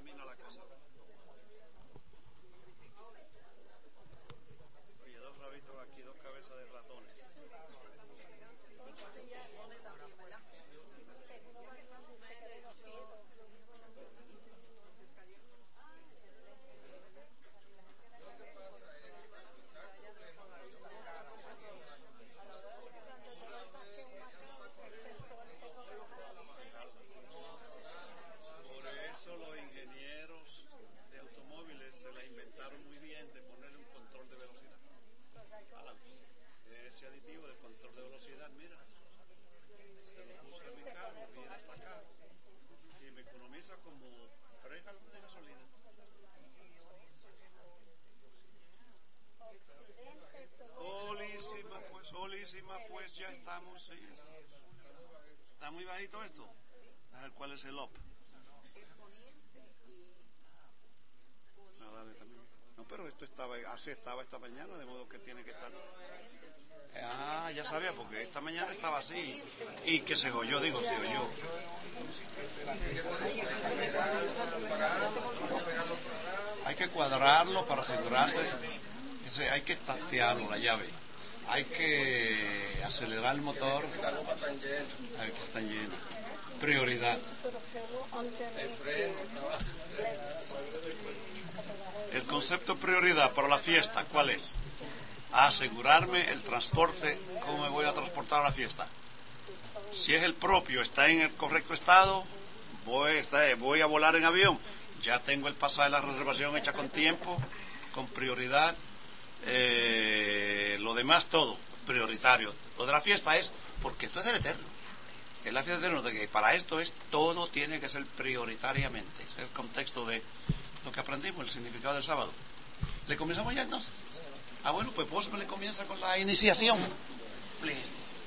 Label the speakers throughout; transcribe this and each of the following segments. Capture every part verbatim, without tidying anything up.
Speaker 1: camina la cosa. Oye, dos rabitos aquí, dos cabezas de ratones. Por eso los ingenieros de automóviles se la inventaron muy bien de poner un control de velocidad. Ah, ese aditivo de control de velocidad, mira, se lo puse a mi carro, viene hasta acá y me economiza como tres galones de gasolina. Olísima pues, olísima pues, ya estamos, sí. Está muy bajito esto. A ver cuál es el up. No, dale también. No, pero esto estaba, así estaba esta mañana, de modo que tiene que estar. Ah, ya sabía, porque esta mañana estaba así. Y que se oyó, digo, se oyó. Hay que cuadrarlo para asegurarse. Ese, hay que tastearlo, la llave. Hay que acelerar el motor. A ver que está lleno. Prioridad. El concepto prioridad para la fiesta, ¿cuál es? Asegurarme el transporte, cómo me voy a transportar a la fiesta. Si es el propio, está en el correcto estado, voy, está, voy a volar en avión, ya tengo el pasaje, la reservación hecha con tiempo, con prioridad, eh, lo demás todo prioritario. Lo de la fiesta es, porque esto es del Eterno, es la fiesta del Eterno, de que para esto es, todo tiene que ser prioritariamente. Ese es el contexto de lo que aprendimos, el significado del sábado. ¿Le comenzamos ya entonces? Ah, bueno, pues vos me le comienza con la iniciación. Please.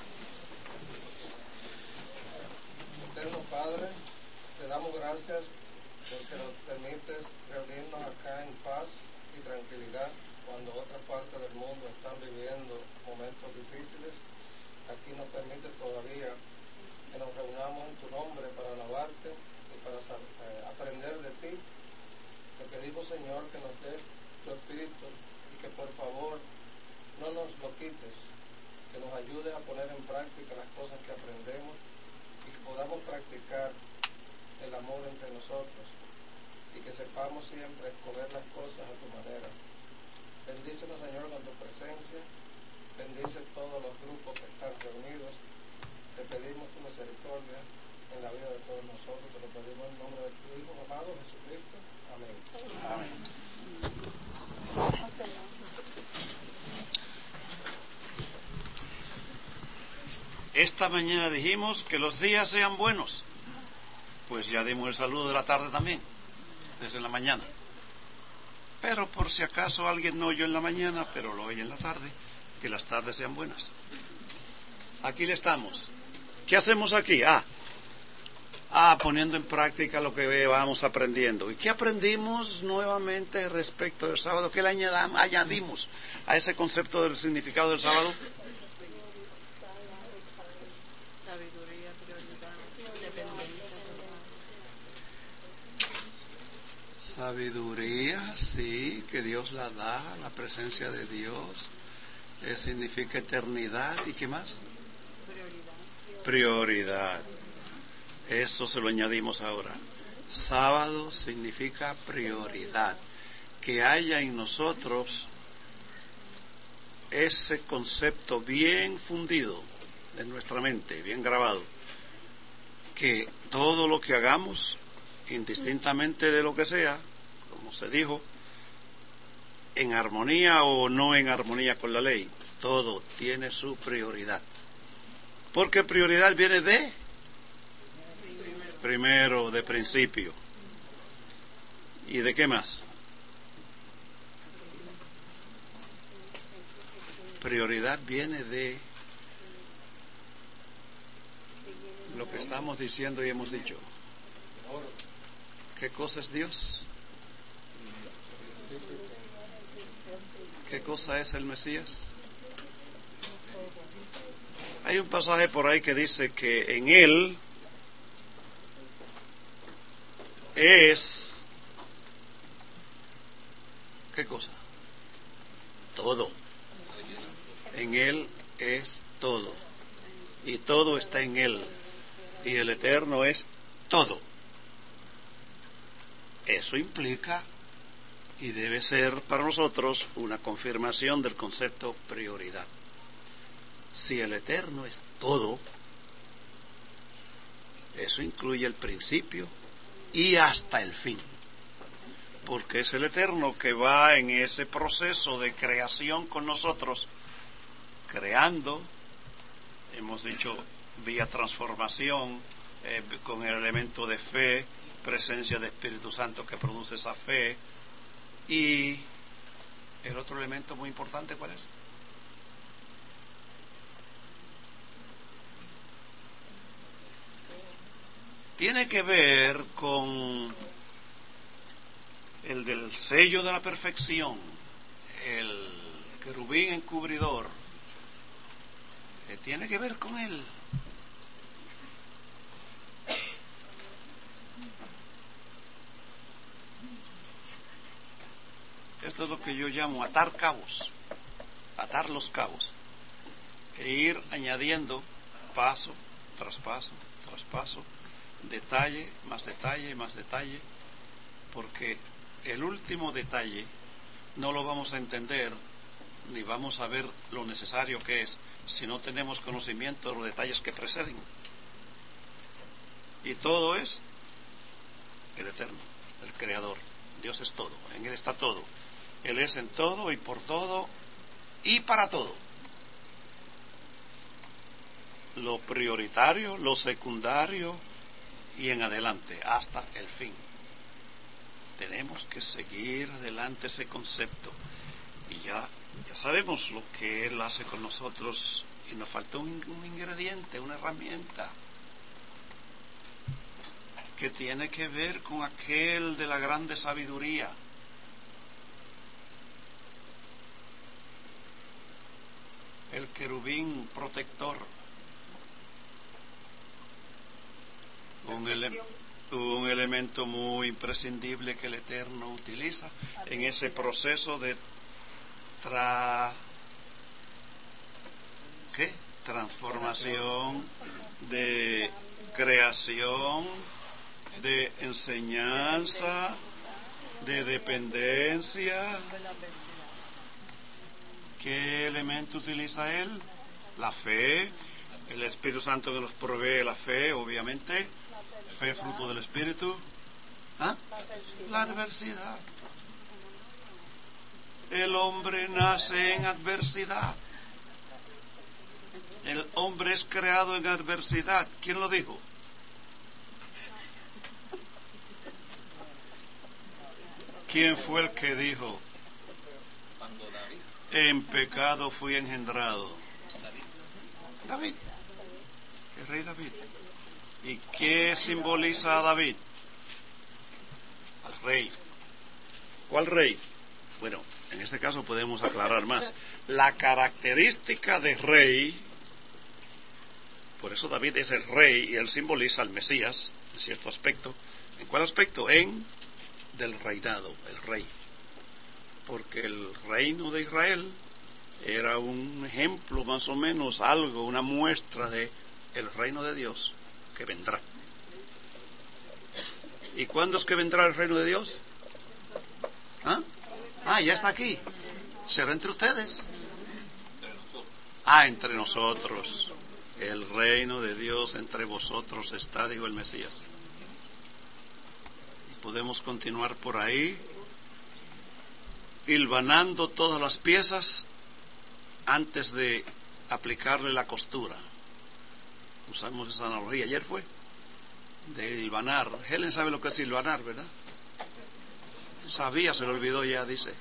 Speaker 2: Eterno Padre, te damos gracias porque nos permites reunirnos acá en paz y tranquilidad cuando otras partes del mundo están viviendo momentos difíciles. Aquí nos permite todavía que nos reunamos en tu nombre para alabarte y para eh, aprender de ti. Te pedimos, Señor, que nos des tu Espíritu y que por favor no nos lo quites, que nos ayude a poner en práctica las cosas que aprendemos y que podamos practicar el amor entre nosotros y que sepamos siempre escoger las cosas a tu manera. Bendícenos, Señor, con tu presencia, bendice todos los grupos que están reunidos. Te pedimos tu misericordia en la vida de todos nosotros, te lo pedimos en nombre de tu Hijo amado Jesucristo. Amén. Amén.
Speaker 1: Esta mañana dijimos que los días sean buenos. Pues ya dimos el saludo de la tarde también, desde la mañana. Pero por si acaso alguien no oyó en la mañana, pero lo oye en la tarde, que las tardes sean buenas. Aquí le estamos. ¿Qué hacemos aquí? Ah, ah poniendo en práctica lo que vamos aprendiendo. ¿Y qué aprendimos nuevamente respecto del sábado? ¿Qué le añadimos a ese concepto del significado del sábado?
Speaker 3: Sabiduría, prioridad, dependencia.
Speaker 1: Sabiduría, sí, que Dios la da, la presencia de Dios, eh, significa eternidad. ¿Y qué más?
Speaker 3: Prioridad.
Speaker 1: Prioridad. Eso se lo añadimos ahora. Sábado significa prioridad. Que haya en nosotros ese concepto bien fundido en nuestra mente, bien grabado, que todo lo que hagamos, indistintamente de lo que sea, como se dijo, en armonía o no en armonía con la ley, todo tiene su prioridad. Porque prioridad viene de primero, de principio. ¿Y de qué más? Prioridad viene de lo que estamos diciendo y hemos dicho. ¿Qué cosa es Dios? ¿Qué cosa es el Mesías? Hay un pasaje por ahí que dice que en Él es ¿Qué cosa? Todo. En Él es todo. Y todo está en Él. Y el Eterno es todo. Eso implica y debe ser para nosotros una confirmación del concepto prioridad. Si el Eterno es todo, eso incluye el principio y hasta el fin, porque es el Eterno que va en ese proceso de creación con nosotros, creando, hemos dicho, vía transformación, eh, con el elemento de fe, presencia de Espíritu Santo que produce esa fe. Y el otro elemento muy importante, ¿cuál es? Tiene que ver con el del sello de la perfección, el querubín encubridor, que tiene que ver con él. Esto es lo que yo llamo atar cabos, atar los cabos, e ir añadiendo paso tras paso, tras paso, detalle, más detalle, más detalle, porque el último detalle no lo vamos a entender ni vamos a ver lo necesario que es si no tenemos conocimiento de los detalles que preceden. Y todo es el Eterno, el Creador. Dios es todo, en Él está todo. Él es en todo y por todo y para todo. Lo prioritario, lo secundario y en adelante, hasta el fin. Tenemos que seguir adelante ese concepto. Y ya, ya sabemos lo que Él hace con nosotros y nos falta un, un ingrediente, una herramienta que tiene que ver con aquel de la grande sabiduría. El querubín protector, un, ele- un elemento muy imprescindible que el Eterno utiliza en ese proceso de tra... ¿qué? transformación, de creación, de enseñanza, de dependencia. ¿Qué elemento utiliza Él? La fe, el Espíritu Santo que nos provee la fe, obviamente, fe fruto del Espíritu. ¿Ah? La adversidad. El hombre nace en adversidad. El hombre es creado en adversidad. ¿Quién lo dijo? ¿Quién fue el que dijo? En pecado fui engendrado. David. El rey David. ¿Y qué simboliza a David? Al rey. ¿Cuál rey? Bueno, en este caso podemos aclarar más. La característica de rey, por eso David es el rey y él simboliza al Mesías, en cierto aspecto. ¿En cuál aspecto? En del reinado, el rey. Porque el reino de Israel era un ejemplo, más o menos, algo, una muestra de el reino de Dios que vendrá. ¿Y cuándo es que vendrá el reino de Dios? ¿Ah? Ah, ya está aquí. ¿Será entre ustedes? Ah, entre nosotros. El reino de Dios entre vosotros está, dijo el Mesías. Podemos continuar por ahí, hilvanando todas las piezas antes de aplicarle la costura. Usamos esa analogía, ayer fue, de hilvanar. Helen sabe lo que es hilvanar, ¿verdad? Sabía, se lo olvidó ya, dice.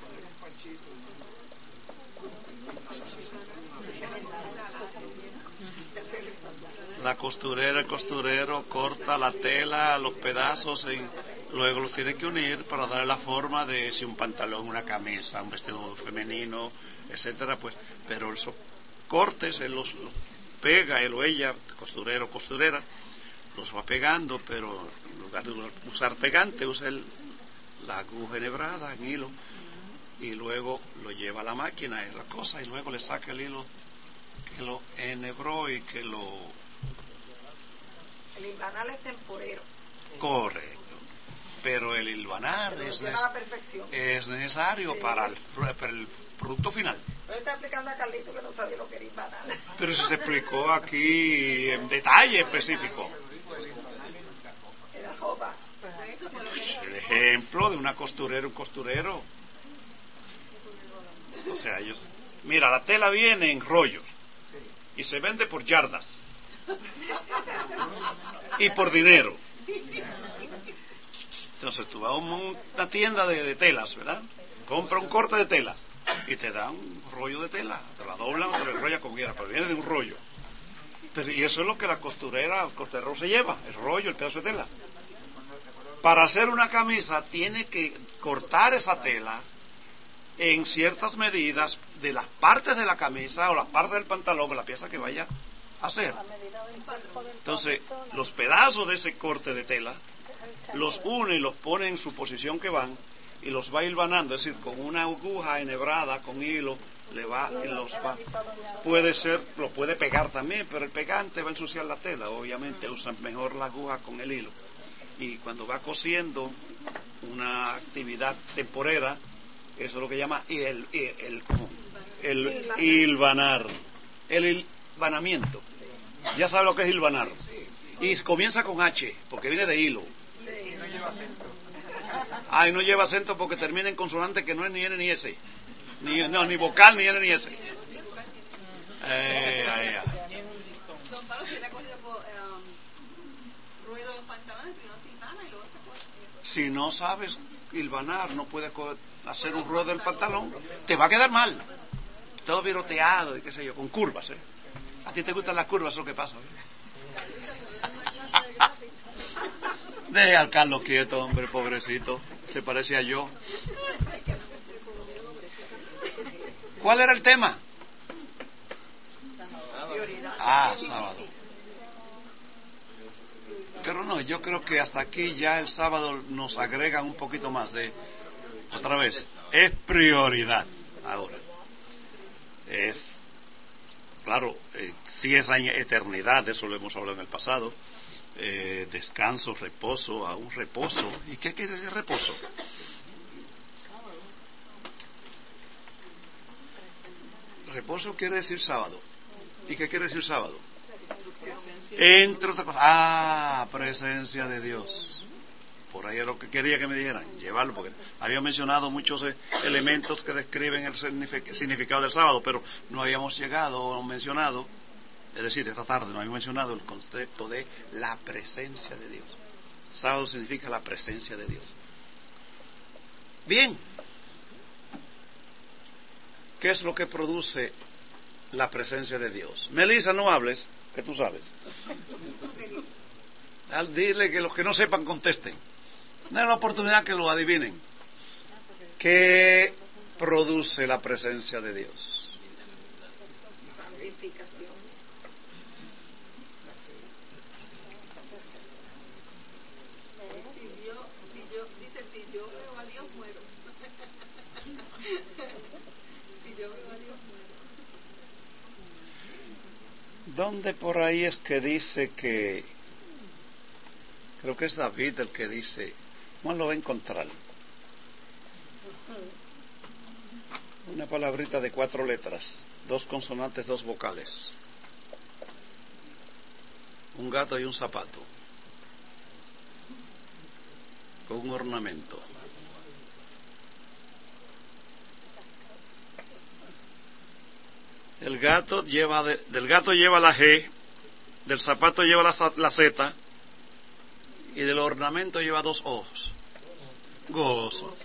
Speaker 1: La costurera, el costurero corta la tela, los pedazos, y luego los tiene que unir para darle la forma de si un pantalón, una camisa, un vestido femenino, etcétera, pues, pero esos cortes él los, los pega, él o ella, costurero, costurera, los va pegando, pero en lugar de usar pegante, usa el, la aguja enhebrada en hilo, y luego lo lleva a la máquina, es la cosa, y luego le saca el hilo que lo enhebró y que lo...
Speaker 4: El hilvanar es temporero.
Speaker 1: Correcto. Pero el hilvanar es,
Speaker 4: neces-
Speaker 1: es necesario sí. para, el, para el producto final.
Speaker 4: Pero está explicando a Carlito que no sabía lo que era hilvanar.
Speaker 1: Pero eso se explicó aquí en detalle específico.
Speaker 4: En la ropa.
Speaker 1: El ejemplo de una costurera, un costurero. O sea, ellos... Mira, la tela viene en rollos y se vende por yardas y por dinero. Entonces tú vas a una tienda de, de telas, ¿verdad? Compra un corte de tela y te dan un rollo de tela, te la doblan o se la enrolla como quiera, pero viene de un rollo. Pero, y eso es lo que la costurera, el costurero se lleva, el rollo, el pedazo de tela. Para hacer una camisa tiene que cortar esa tela en ciertas medidas de las partes de la camisa o las partes del pantalón o la pieza que vaya a hacer. Entonces, los pedazos de ese corte de tela los une y los pone en su posición que van y los va hilvanando, es decir, con una aguja enhebrada, con hilo, le va y los va. Puede ser, lo puede pegar también, pero el pegante va a ensuciar la tela, obviamente, usan mejor la aguja con el hilo. Y cuando va cosiendo una actividad temporera, eso es lo que llama el, el, el, el hilvanar, el hilvanamiento. Ya sabe lo que es hilvanar. Y comienza con H, porque viene de hilo.
Speaker 4: Sí.
Speaker 2: No lleva acento.
Speaker 1: Ah, y no lleva acento porque termina en consonante que no es ni N ni S. Ni, no, ni vocal ni N ni S. Eh, ahí, ahí.
Speaker 3: Don Pablo se le ha cogido por um, ruido de los pantalones, pero no se hilvana y luego se coge.
Speaker 1: Si no sabes hilvanar, no puedes hacer un ruedo del pantalón, te va a quedar mal. Todo viroteado y qué sé yo, con curvas, ¿eh? A ti te gustan las curvas, es lo que pasa, ¿eh? Deje al Carlos quieto, hombre, pobrecito. Se parece a yo. ¿Cuál era el tema? Ah, sábado. Pero no, yo creo que hasta aquí ya el sábado nos agregan un poquito más de... Otra vez, es prioridad ahora. Es... Claro, eh, sí es la eternidad, de eso lo hemos hablado en el pasado. Eh, descanso, reposo, a un reposo. ¿Y qué quiere decir reposo? Reposo quiere decir sábado. ¿Y qué quiere decir sábado? Entre otras cosas, ah, presencia de Dios. Por ahí es lo que quería que me dijeran, llevarlo, porque había mencionado muchos eh, elementos que describen el significado del sábado, pero no habíamos llegado o mencionado, es decir, esta tarde no habíamos mencionado el concepto de la presencia de Dios. Sábado significa la presencia de Dios. Bien, ¿qué es lo que produce la presencia de Dios? Melissa, no hables, que tú sabes. Al dile que los que no sepan contesten. Denle la oportunidad que lo adivinen. ¿Qué produce la presencia de Dios?
Speaker 4: Santificación.
Speaker 3: Si yo, si yo, dice, si yo veo a Dios, muero. Si yo veo a Dios, muero.
Speaker 1: ¿Dónde por ahí es que dice que... Creo que es David el que dice... ¿Cómo lo va a encontrar? Una palabrita de cuatro letras, dos consonantes, dos vocales. Un gato y un zapato. Con un ornamento. El gato lleva de, del gato lleva la G, del zapato lleva la, la Z y del ornamento lleva dos ojos. Gozo.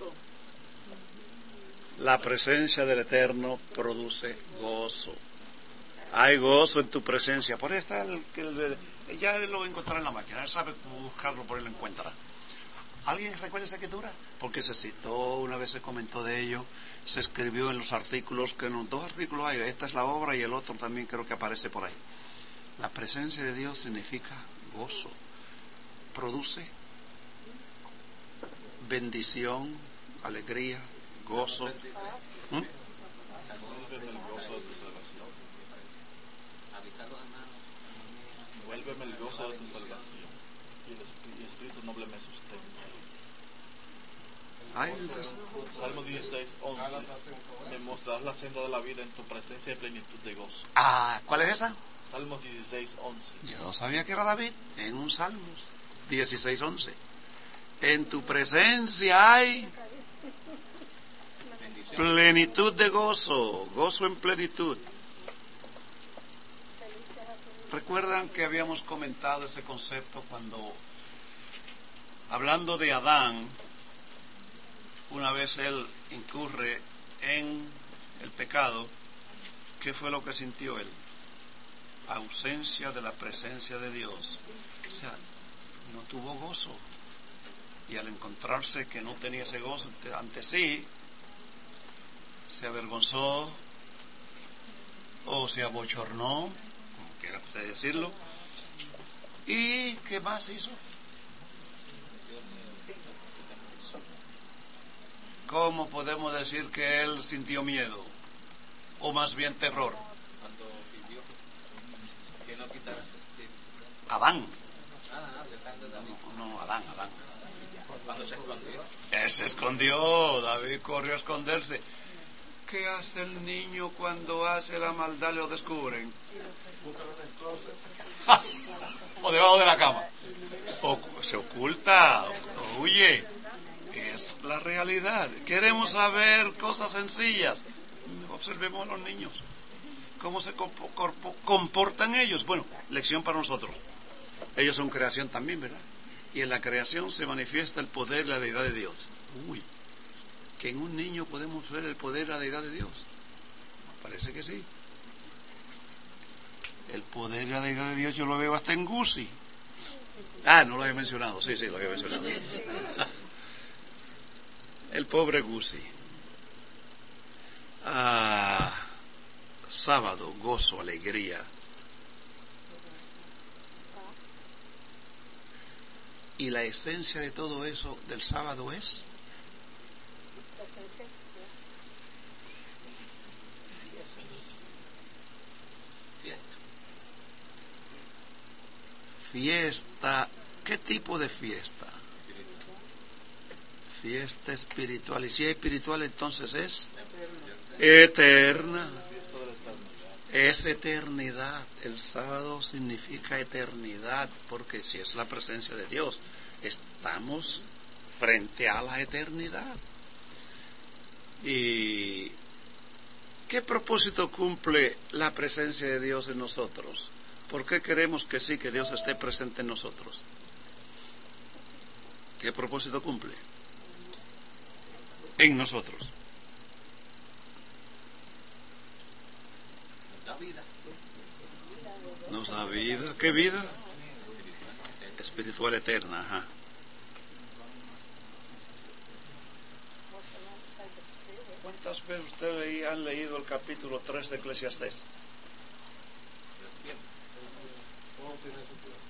Speaker 1: La presencia del Eterno produce gozo. Hay gozo en tu presencia. Por ahí está el que ya lo encontrará en la máquina. Él sabe buscarlo, por él lo encuentra. ¿Alguien recuerda esa escritura? Porque se citó, una vez se comentó de ello, se escribió en los artículos, que en los dos artículos hay, esta es la obra y el otro también creo que aparece por ahí. La presencia de Dios significa gozo, produce bendición, alegría, gozo. ¿Mm?
Speaker 5: Vuélveme el gozo de tu salvación. Vuélveme el gozo de tu salvación. Y el espíritu, el espíritu noble me sustenta.
Speaker 1: Ay, entonces,
Speaker 5: Salmo dieciséis, once. Me mostrarás la senda de la vida en tu presencia y plenitud de gozo.
Speaker 1: ah, ¿cuál es esa?
Speaker 5: Salmo dieciséis, once.
Speaker 1: Yo sabía que era David en un Salmos dieciséis once. En tu presencia hay plenitud de gozo, gozo en plenitud. ¿Recuerdan que habíamos comentado ese concepto cuando, hablando de Adán, una vez él incurre en el pecado, ¿qué fue lo que sintió él? Ausencia de la presencia de Dios. O sea, no tuvo gozo. Y al encontrarse que no tenía ese gozo ante sí, se avergonzó o se abochornó, como quiera usted decirlo. ¿Y qué más hizo? ¿Cómo podemos decir que él sintió miedo? O más bien terror.
Speaker 6: Cuando pidió que no quitara su espíritu.
Speaker 1: Adán.
Speaker 6: Ah, no, depende de David.
Speaker 1: No, no, Adán, Adán.
Speaker 6: Cuando se escondió.
Speaker 1: Él se escondió, David corrió a esconderse. ¿Qué hace el niño cuando hace la maldad y lo descubren?
Speaker 2: Búscalo en el closet.
Speaker 1: ¡Ja! O debajo de la cama. O se oculta, o huye. Es la realidad. Queremos saber cosas sencillas. Observemos a los niños. ¿Cómo se comportan ellos? Bueno, lección para nosotros. Ellos son creación también, ¿verdad? Y en la creación se manifiesta el poder y la deidad de Dios. Uy, que en un niño podemos ver el poder y la deidad de Dios. Parece que sí. El poder y la deidad de Dios yo lo veo hasta en Gusi. Ah, no lo había mencionado. Sí, sí, lo había mencionado. El pobre Gusi. Ah, sábado, gozo, alegría. Y la esencia de todo eso del sábado es fiesta. ¿Qué tipo de fiesta? Fiesta espiritual. Y si es espiritual, entonces es eterna. Es eternidad. El sábado significa eternidad, porque si es la presencia de Dios, estamos frente a la eternidad. ¿Y qué propósito cumple la presencia de Dios en nosotros? ¿Por qué queremos que sí, que Dios esté presente en nosotros? ¿Qué propósito cumple? En nosotros.
Speaker 6: La vida.
Speaker 1: Nos da vida. ¿Qué vida? Espiritual eterna, ajá. ¿Cuántas veces ustedes han leído el capítulo tres de Eclesiastés?
Speaker 2: Todo tiene su tiempo.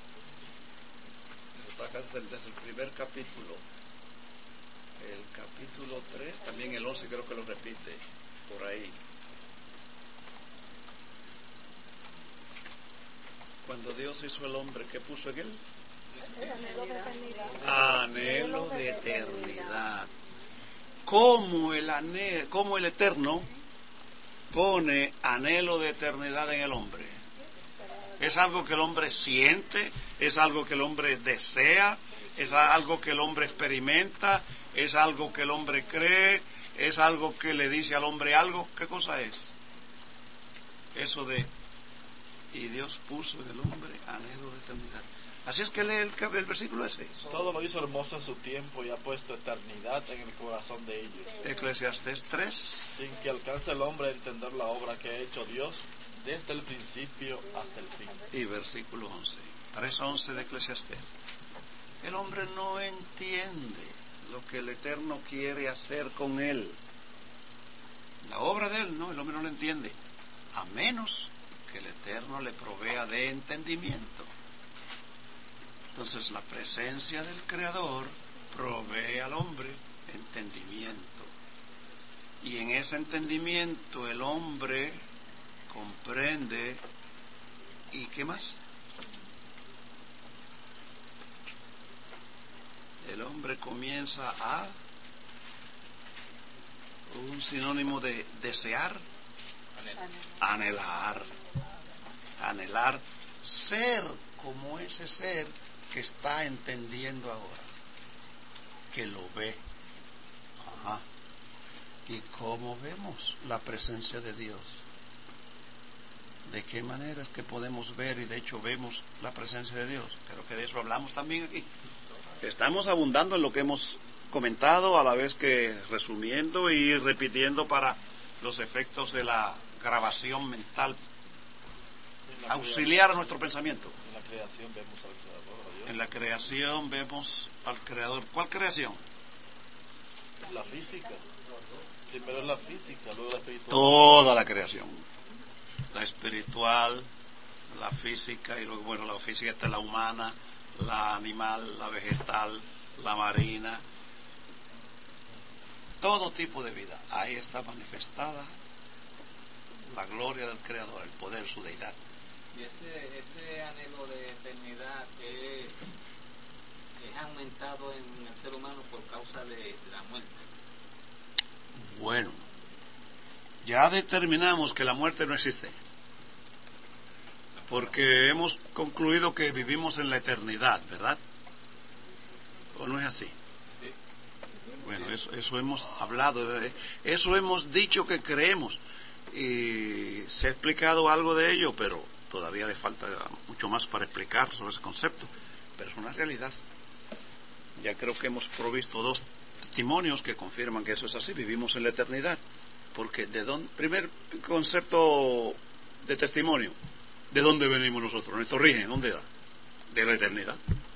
Speaker 1: Está acá desde, desde el primer capítulo. El capítulo tres, también el once creo que lo repite, por ahí. Cuando Dios hizo el hombre, ¿qué puso en él?
Speaker 4: Anhelo de eternidad.
Speaker 1: Anhelo de eternidad. ¿Cómo el, anhelo, cómo el Eterno pone anhelo de eternidad en el hombre? Es algo que el hombre siente, es algo que el hombre desea, es algo que el hombre experimenta, es algo que el hombre cree, es algo que le dice al hombre algo. ¿Qué cosa es? Eso de, y Dios puso en el hombre anhelo de eternidad. Así es que lee el, el versículo ese.
Speaker 5: Todo lo hizo hermoso en su tiempo y ha puesto eternidad en el corazón de ellos.
Speaker 1: Eclesiastés tres.
Speaker 5: Sin que alcance el hombre a entender la obra que ha hecho Dios desde el principio hasta el fin.
Speaker 1: Y versículo once. tres once de Eclesiastés. El hombre no entiende lo que el Eterno quiere hacer con él. La obra de él, no, el hombre no lo entiende. A menos que el Eterno le provea de entendimiento. Entonces la presencia del Creador provee al hombre entendimiento. Y en ese entendimiento el hombre comprende. ¿Y qué más? El hombre comienza a, un sinónimo de desear, anhelar, anhelar ser como ese ser que está entendiendo ahora, que lo ve. Ajá. ¿Y cómo vemos la presencia de Dios? ¿De qué manera es que podemos ver y de hecho vemos la presencia de Dios? Creo que de eso hablamos también aquí. Estamos abundando en lo que hemos comentado, a la vez que resumiendo y repitiendo para los efectos de la grabación mental, auxiliar a nuestro pensamiento.
Speaker 5: En la creación vemos al Creador, a Dios.
Speaker 1: En la creación vemos al Creador. ¿Cuál creación?
Speaker 5: La física. Primero la física, luego la espiritual.
Speaker 1: Toda la creación. La espiritual, la física, y luego, bueno, la física está la humana, la animal, la vegetal, la marina, todo tipo de vida. Ahí está manifestada la gloria del Creador, el poder, su deidad.
Speaker 6: Y ese, ese anhelo de eternidad es, es aumentado en el ser humano por causa de la muerte.
Speaker 1: Bueno, ya determinamos que la muerte no existe, porque hemos concluido que vivimos en la eternidad, ¿verdad? ¿O no es así?
Speaker 6: Sí.
Speaker 1: Bueno, eso, eso hemos hablado, eso hemos dicho que creemos, y se ha explicado algo de ello, pero todavía le falta mucho más para explicar sobre ese concepto, pero es una realidad. Ya creo que hemos provisto dos testimonios que confirman que eso es así, vivimos en la eternidad. Porque de dónde, primer concepto de testimonio, ¿de dónde venimos nosotros? Nuestro origen, ¿dónde era? De la eternidad.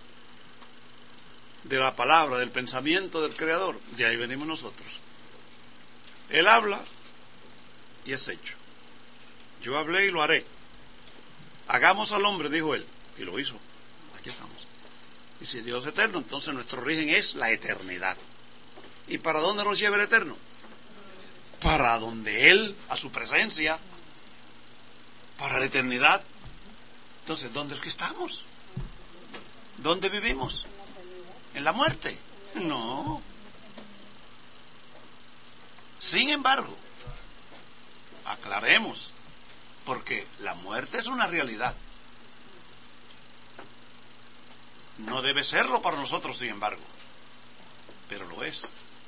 Speaker 1: De la palabra, del pensamiento del Creador, de ahí venimos nosotros. Él habla y es hecho. Yo hablé y lo haré. Hagamos al hombre, dijo él, y lo hizo. Aquí estamos. Y si Dios es eterno, entonces nuestro origen es la eternidad. ¿Y para dónde nos lleva el eterno? Para donde Él, a su presencia, para la eternidad. Entonces, ¿dónde es que estamos? ¿Dónde vivimos? ¿En la muerte? No. Sin embargo, aclaremos, porque la muerte es una realidad. No debe serlo para nosotros, sin embargo, pero lo es.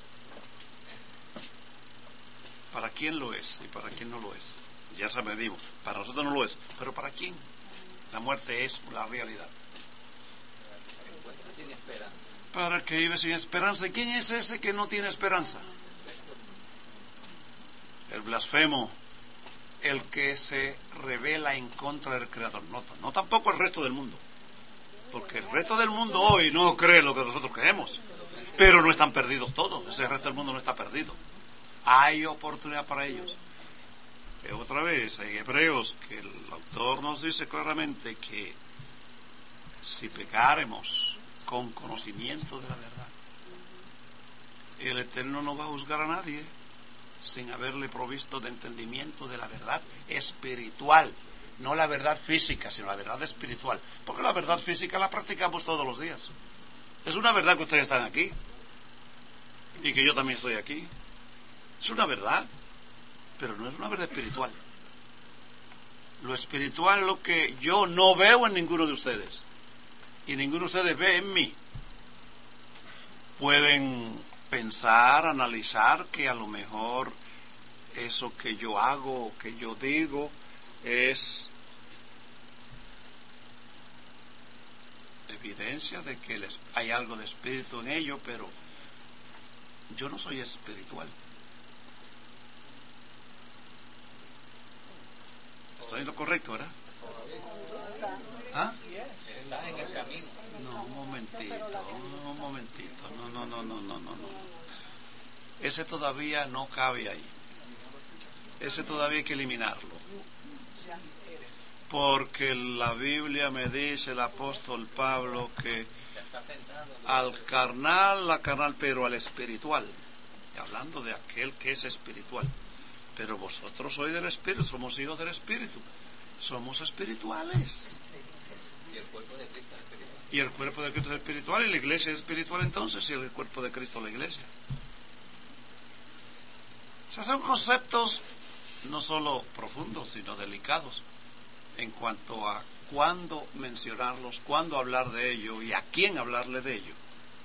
Speaker 1: ¿Para quién lo es y para quién no lo es? Ya sabemos, para nosotros no lo es, pero ¿para quién? La muerte es la realidad.
Speaker 6: Sin esperanza.
Speaker 1: Para el que vive sin esperanza. ¿Y quién es ese que no tiene esperanza? El blasfemo, el que se rebela en contra del Creador. No, no tampoco el resto del mundo, porque el resto del mundo hoy no cree lo que nosotros creemos, pero no están perdidos todos. Ese resto del mundo no está perdido. Hay oportunidad para ellos. Eh, otra vez, en Hebreos, que el autor nos dice claramente que si pecáremos con conocimiento de la verdad, el Eterno no va a juzgar a nadie sin haberle provisto de entendimiento de la verdad espiritual, no la verdad física, sino la verdad espiritual, porque la verdad física la practicamos todos los días. Es una verdad que ustedes están aquí y que yo también estoy aquí. Es una verdad, pero no es una verdad espiritual. Lo espiritual es lo que yo no veo en ninguno de ustedes, y ninguno de ustedes ve en mí. Pueden pensar, analizar que a lo mejor eso que yo hago o que yo digo es evidencia de que les, hay algo de espíritu en ello, pero yo no soy espiritual. Estoy en lo correcto, ¿verdad? ¿Ah?
Speaker 6: Está en el camino.
Speaker 1: No, un momentito, un momentito. No, no, no, no, no, no, no. Ese todavía no cabe ahí. Ese todavía hay que eliminarlo. Porque la Biblia me dice, el apóstol Pablo, que al carnal, la carnal, pero al espiritual. hablando de aquel que es espiritual. Pero vosotros sois del Espíritu, somos hijos del Espíritu, somos espirituales.
Speaker 6: Y el cuerpo de Cristo es espiritual.
Speaker 1: Y el cuerpo de Cristo es espiritual, y la iglesia es espiritual entonces, y el cuerpo de Cristo es la iglesia. O sea, son conceptos no solo profundos, sino delicados en cuanto a cuándo mencionarlos, cuándo hablar de ello y a quién hablarle de ello.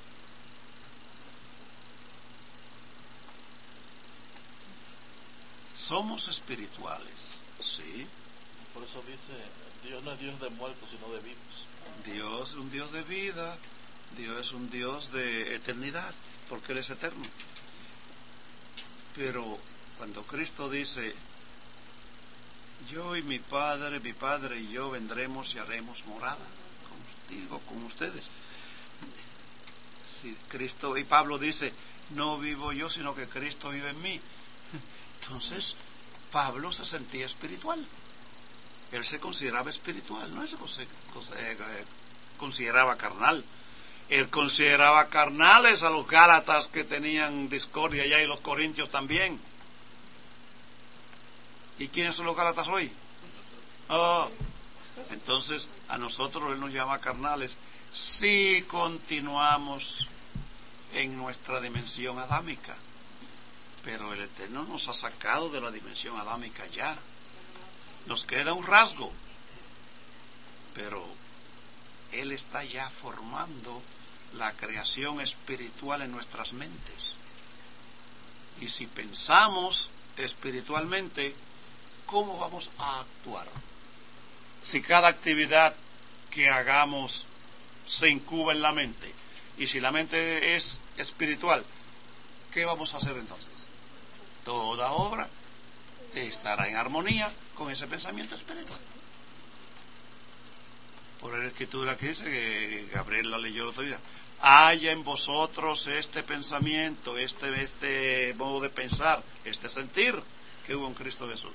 Speaker 1: Somos espirituales, sí.
Speaker 5: Por eso dice, Dios no es Dios de muertos, sino de vivos.
Speaker 1: Dios es un Dios de vida, Dios es un Dios de eternidad, porque Él es eterno. Pero cuando Cristo dice, yo y mi Padre, mi Padre y yo vendremos y haremos morada contigo, con ustedes. Si Cristo, y Pablo dice, no vivo yo, sino que Cristo vive en mí. Entonces, Pablo se sentía espiritual. Él se consideraba espiritual, no se consideraba carnal. Él consideraba carnales a los Gálatas que tenían discordia allá y los corintios también. ¿Y quiénes son los Gálatas hoy? Oh, entonces, a nosotros Él nos llama carnales si continuamos en nuestra dimensión adámica. Pero el Eterno nos ha sacado de la dimensión adámica ya. Nos queda un rasgo, pero Él está ya formando la creación espiritual en nuestras mentes. Y si pensamos espiritualmente, ¿cómo vamos a actuar? Si cada actividad que hagamos se incuba en la mente, y si la mente es espiritual, ¿qué vamos a hacer entonces? Toda obra estará en armonía con ese pensamiento espiritual. Por la escritura que dice, que Gabriel la leyó el otro día, haya en vosotros este pensamiento, este, este modo de pensar, este sentir que hubo en Cristo Jesús.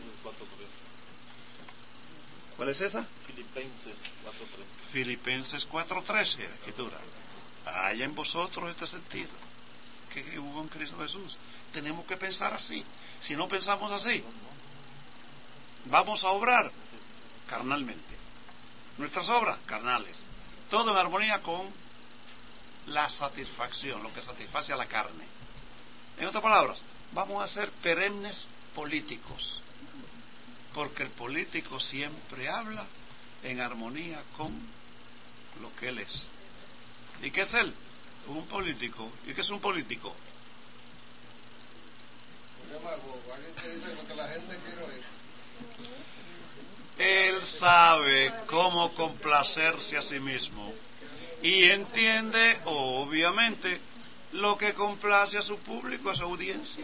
Speaker 1: ¿Cuál es esa?
Speaker 5: Filipenses cuatro trece.
Speaker 1: Filipenses cuatro trece, la escritura. Haya en vosotros este sentir que hubo en Cristo Jesús. Tenemos que pensar así. Si no pensamos así, vamos a obrar carnalmente. Nuestras obras carnales, todo en armonía con la satisfacción, lo que satisface a la carne. En otras palabras, vamos a ser perennes políticos, porque el político siempre habla en armonía con lo que él es. ¿Y qué es él? Un político. ¿Y qué es un político? Él sabe cómo complacerse a sí mismo y entiende, obviamente, lo que complace a su público, a su audiencia.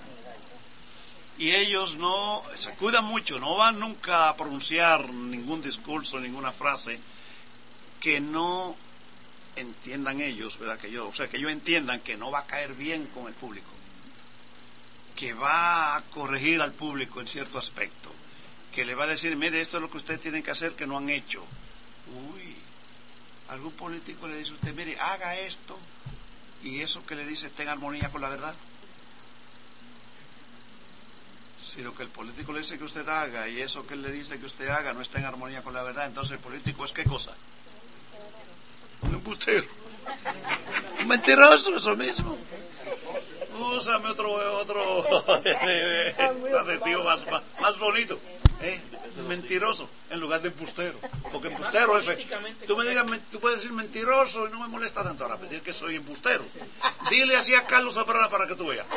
Speaker 1: Y ellos no se cuidan mucho, no van nunca a pronunciar ningún discurso, ninguna frase que no entiendan ellos, ¿verdad? Que yo, o sea, que ellos entiendan que no va a caer bien con el público, que va a corregir al público en cierto aspecto, que le va a decir, mire, esto es lo que ustedes tienen que hacer que no han hecho. Uy, algún político le dice a usted, mire, haga esto, y eso que le dice está en armonía con la verdad. Si lo que el político le dice que usted haga y eso que él le dice que usted haga no está en armonía con la verdad, entonces el político es ¿qué cosa? Un embustero, un mentiroso, eso mismo. Úsame otro otro adjetivo más, más, más bonito, ¿eh? Mentiroso en lugar de embustero, porque embustero es, tú me digas, tú puedes decir mentiroso y no me molesta tanto ahora decir que soy embustero. Dile así a Carlos Zambrana para que tú veas.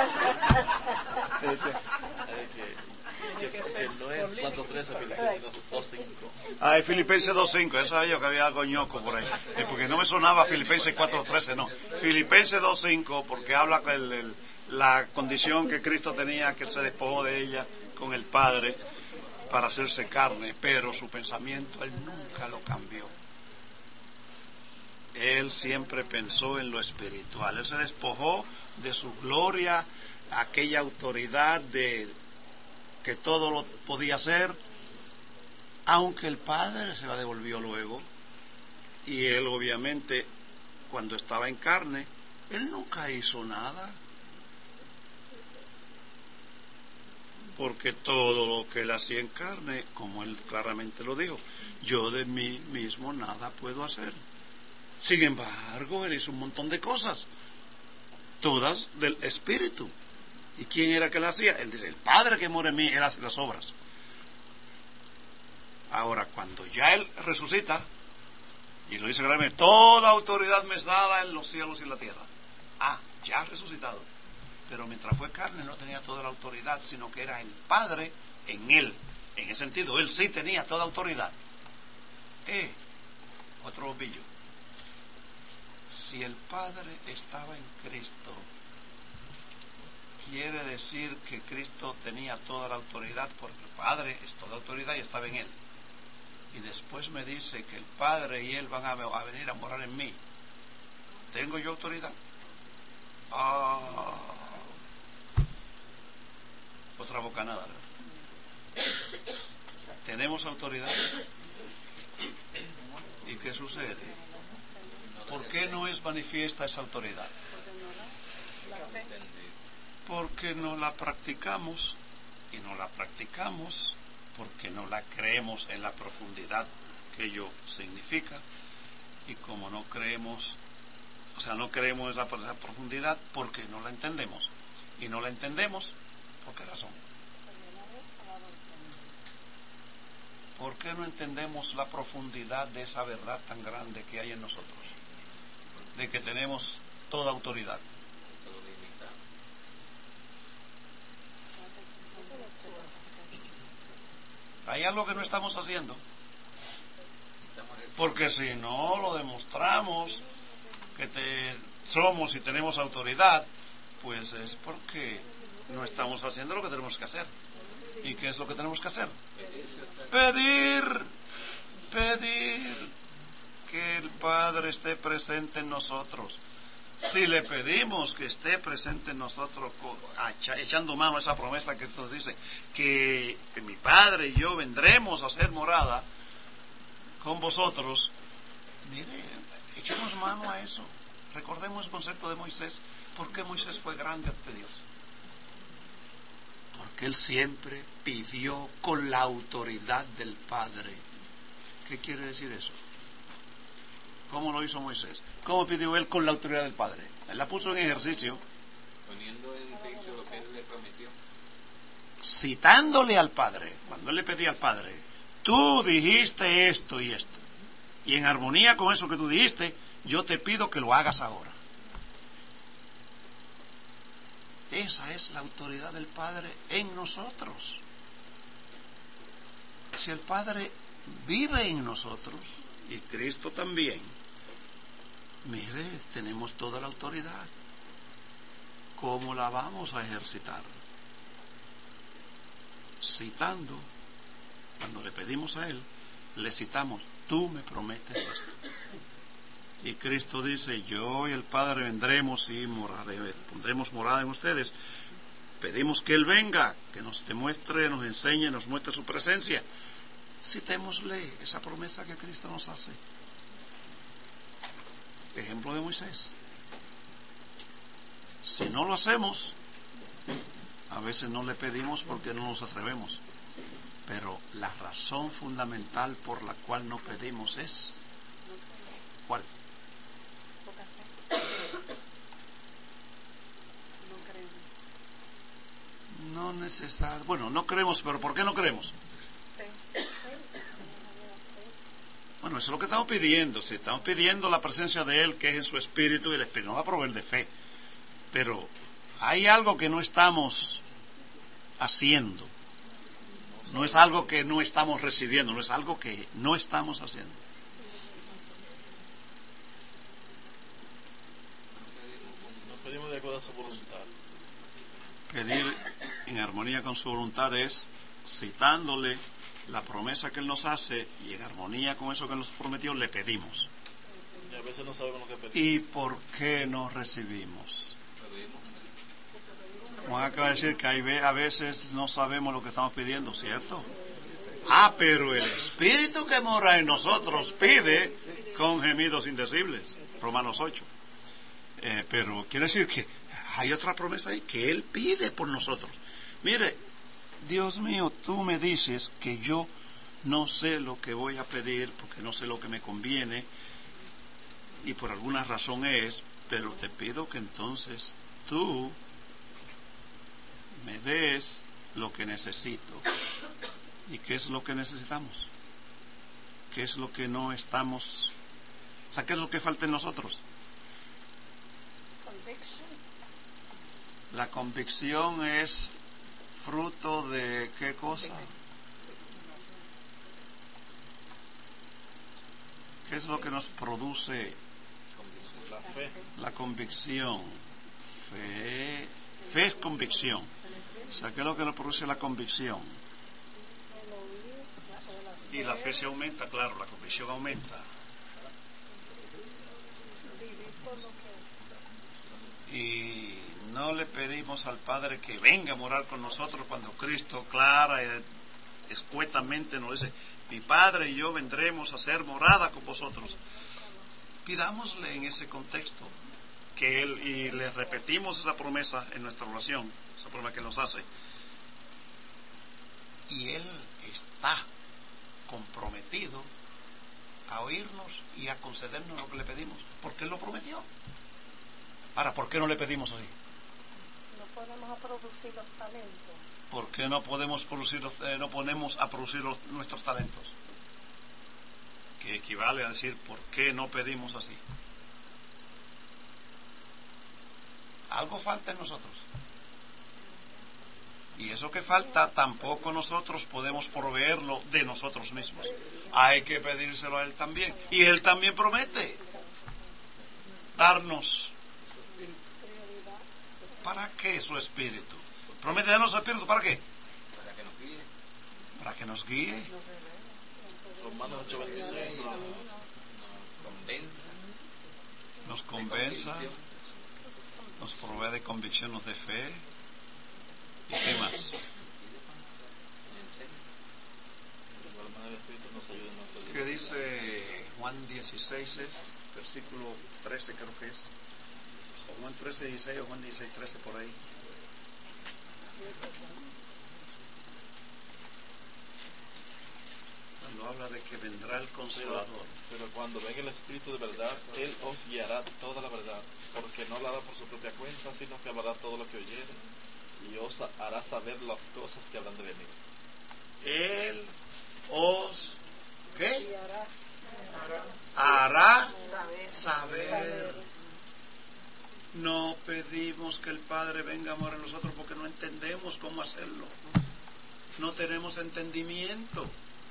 Speaker 5: Que, que no es cuatro trece, Filipenses dos cinco.
Speaker 1: Ah, es Filipenses dos cinco, eso sabía yo que había algo ñoco por ahí. Eh, porque no me sonaba Filipenses cuatro trece, no. Filipenses dos cinco, porque habla el, el, la condición que Cristo tenía, que se despojó de ella con el Padre para hacerse carne, pero su pensamiento Él nunca lo cambió. Él siempre pensó en lo espiritual. Él se despojó de su gloria, aquella autoridad de que todo lo podía hacer, aunque el Padre se la devolvió luego. Y Él obviamente, cuando estaba en carne, Él nunca hizo nada porque todo lo que él hacía en carne, como él claramente lo dijo, yo de mí mismo nada puedo hacer. Sin embargo, él hizo un montón de cosas, todas del Espíritu. ¿Y quién era que las hacía? Él dice, el Padre que mora en mí, él hace las obras. Ahora, cuando ya él resucita, y lo dice claramente, toda autoridad me es dada en los cielos y en la tierra. Ah, ya ha resucitado. Pero mientras fue carne no tenía toda la autoridad, sino que era el Padre en él. En ese sentido, él sí tenía toda autoridad. Eh, otro bombillo. Si el Padre estaba en Cristo, quiere decir que Cristo tenía toda la autoridad, porque el Padre es toda autoridad y estaba en él. Y después me dice que el Padre y él van a, a venir a morar en mí. ¿Tengo yo autoridad? Ah, otra bocanada, ¿verdad? ¿Tenemos autoridad? ¿Y qué sucede? ¿Por qué no es manifiesta esa autoridad? Porque no la practicamos, y no la practicamos porque no la creemos en la profundidad que ello significa, y como no creemos, o sea, no creemos en la, la profundidad porque no la entendemos, y no la entendemos, ¿por qué razón? ¿Por qué no entendemos la profundidad de esa verdad tan grande que hay en nosotros? De que tenemos toda autoridad. Hay algo que no estamos haciendo. Porque si no lo demostramos que te, somos y tenemos autoridad, pues es porque no estamos haciendo lo que tenemos que hacer. ¿Y qué es lo que tenemos que hacer? Pedir, pedir que el Padre esté presente en nosotros. Si le pedimos que esté presente en nosotros, echando mano a esa promesa que nos dice, que mi Padre y yo vendremos a hacer morada con vosotros, mire, echemos mano a eso. Recordemos el concepto de Moisés. ¿Por qué Moisés fue grande ante Dios? Porque él siempre pidió con la autoridad del Padre. ¿Qué quiere decir eso? ¿Cómo lo hizo Moisés? ¿Cómo pidió él con la autoridad del Padre? Él la puso en ejercicio.
Speaker 6: Poniendo en juicio lo que él le prometió.
Speaker 1: Citándole al Padre. Cuando él le pedía al Padre, tú dijiste esto y esto. Y en armonía con eso que tú dijiste, yo te pido que lo hagas ahora. Esa es la autoridad del Padre en nosotros. Si el Padre vive en nosotros, y Cristo también, mire, tenemos toda la autoridad. ¿Cómo la vamos a ejercitar? Citando, cuando le pedimos a Él, le citamos, tú me prometes esto. Y Cristo dice, yo y el Padre vendremos y moraré, pondremos morada en ustedes. Pedimos que Él venga, que nos demuestre, nos enseñe, nos muestre su presencia. Citémosle esa promesa que Cristo nos hace. Ejemplo de Moisés. Si no lo hacemos, a veces no le pedimos porque no nos atrevemos. Pero la razón fundamental por la cual no pedimos es ¿cuál? No necesario. Bueno, no creemos, pero ¿por qué no creemos? Bueno, eso es lo que estamos pidiendo. Si estamos pidiendo la presencia de Él, que es en su Espíritu, y el Espíritu nos va a proveer de fe. Pero hay algo que no estamos haciendo. No es algo que no estamos recibiendo, no es algo que no estamos haciendo.
Speaker 5: Nos pedimos de acuerdo a su voluntad.
Speaker 1: Pedir en armonía con su voluntad es citándole la promesa que Él nos hace, y en armonía con eso que nos prometió le pedimos.
Speaker 5: Y a veces no sabemos lo que pedimos.
Speaker 1: ¿Y por qué no recibimos? Juan acaba de decir que hay ve- a veces no sabemos lo que estamos pidiendo, ¿cierto? Ah, pero el Espíritu que mora en nosotros pide con gemidos indecibles. Romanos ocho. Eh, pero quiere decir que hay otra promesa ahí, que Él pide por nosotros. Mire, Dios mío, tú me dices que yo no sé lo que voy a pedir porque no sé lo que me conviene y por alguna razón es, pero te pido que entonces tú me des lo que necesito. ¿Y qué es lo que necesitamos? ¿Qué es lo que no estamos? O sea, ¿qué es lo que falta en nosotros?
Speaker 4: Conviction.
Speaker 1: La convicción es fruto de ¿qué cosa? ¿Qué es lo que nos produce
Speaker 5: La fe.
Speaker 1: la convicción? Fe, fe es convicción. O sea, ¿qué es lo que nos produce la convicción?
Speaker 4: El oír, el
Speaker 1: Y la fe
Speaker 4: hacer,
Speaker 1: se aumenta, claro, la convicción aumenta.
Speaker 4: vivir por lo que
Speaker 1: Y no le pedimos al Padre que venga a morar con nosotros cuando Cristo clara y escuetamente nos dice: mi Padre y yo vendremos a hacer morada con vosotros. Pidámosle en ese contexto que Él, y le repetimos esa promesa en nuestra oración, esa promesa que nos hace, y Él está comprometido a oírnos y a concedernos lo que le pedimos, porque Él lo prometió. Ahora, ¿por qué no le pedimos así?
Speaker 4: no podemos producir los talentos.
Speaker 1: ¿Por qué no podemos producir, eh, no ponemos a producir los, nuestros talentos? Que equivale a decir, ¿por qué no pedimos así? Algo falta en nosotros. Y eso que falta, tampoco nosotros podemos proveerlo de nosotros mismos. Hay que pedírselo a Él también. Y Él también promete darnos. ¿Para qué su Espíritu? Promete darnos su Espíritu, ¿para qué?
Speaker 6: Para que nos guíe.
Speaker 1: Para que nos guíe.
Speaker 5: Romanos ocho veintiséis.
Speaker 6: Nos convenza.
Speaker 1: Nos
Speaker 6: de
Speaker 1: convenza.
Speaker 6: convicción.
Speaker 1: Nos provee de convicción, nos dé fe. ¿Y qué más?
Speaker 6: Enseña.
Speaker 5: De igual manera el Espíritu nos ayuda en nuestra
Speaker 1: ¿Qué
Speaker 5: vida.
Speaker 1: dice Juan dieciséis, es, versículo trece creo que es? O Juan trece, dieciséis o Juan dieciséis, trece por ahí. Cuando habla de que vendrá el
Speaker 5: Pero,
Speaker 1: Consolador.
Speaker 5: pero cuando venga el Espíritu de verdad, Él os guiará toda la verdad, porque no la hará por su propia cuenta, sino que hablará todo lo que oyere, y os hará saber las cosas que habrán de venir.
Speaker 1: Él os, ¿qué?
Speaker 4: Y hará
Speaker 1: Hará
Speaker 4: saber.
Speaker 1: saber. No pedimos que el Padre venga a morar en nosotros porque no entendemos cómo hacerlo. No tenemos entendimiento.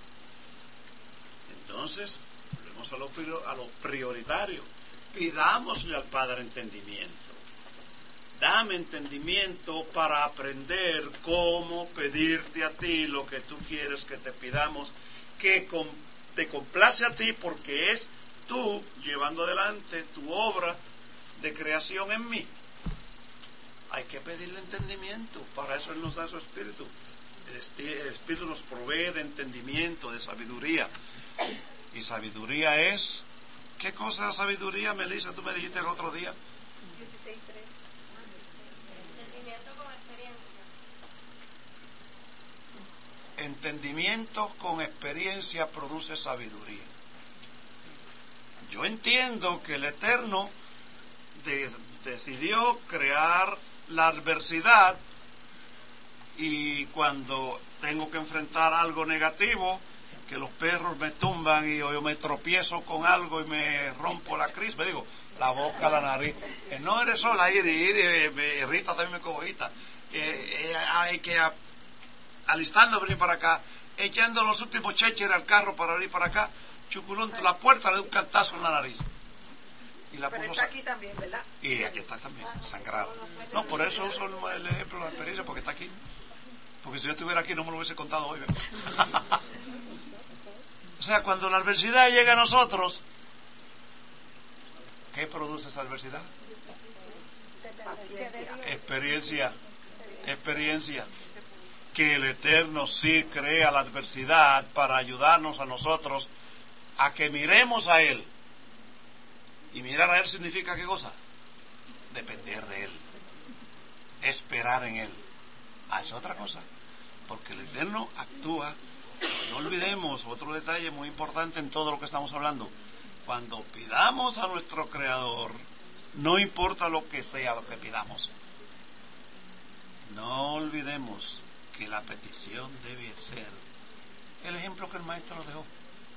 Speaker 1: Entonces, volvemos a lo, prior- a lo prioritario. Pidámosle al Padre entendimiento. Dame entendimiento para aprender cómo pedirte a ti lo que tú quieres que te pidamos, que com- te complace a ti porque es tú llevando adelante tu obra de creación en mí. Hay que pedirle entendimiento, para eso Él nos da su Espíritu. El, esti- el Espíritu nos provee de entendimiento, de sabiduría. Y sabiduría es... ¿Qué cosa es sabiduría, Melissa? Tú me dijiste el otro día.
Speaker 3: dieciséis tres. Entendimiento con experiencia.
Speaker 1: Entendimiento con experiencia produce sabiduría. Yo entiendo que el Eterno de- decidió crear la adversidad, y cuando tengo que enfrentar algo negativo, que los perros me tumban y yo me tropiezo con algo y me rompo la crispa, digo, la boca, la nariz, eh, no eres sola, ir, ir, eh, me irrita, también me cogita, eh, eh, hay que a- alistando a venir para acá, echando los últimos cheches al carro para venir para acá, chuculón, la puerta le da un cantazo en la nariz. Y la
Speaker 7: Pero
Speaker 1: puso
Speaker 7: está
Speaker 1: sa-
Speaker 7: aquí también, ¿verdad?
Speaker 1: y aquí está también, sangrado. No, por eso uso el, el ejemplo de la experiencia, porque está aquí. Porque si yo estuviera aquí no me lo hubiese contado hoy. ¿verdad? O sea, cuando la adversidad llega a nosotros, ¿qué produce esa adversidad?
Speaker 4: Dependencia de Dios.
Speaker 1: Experiencia, experiencia. Que el Eterno sí crea la adversidad para ayudarnos a nosotros a que miremos a Él. Y mirar a Él significa ¿qué cosa? Depender de Él, esperar en Él. Ah, es otra cosa. porque el Eterno actúa. No olvidemos otro detalle muy importante en todo lo que estamos hablando. Cuando pidamos a nuestro Creador, no importa lo que sea lo que pidamos, no olvidemos que la petición debe ser el ejemplo que el Maestro nos dejó.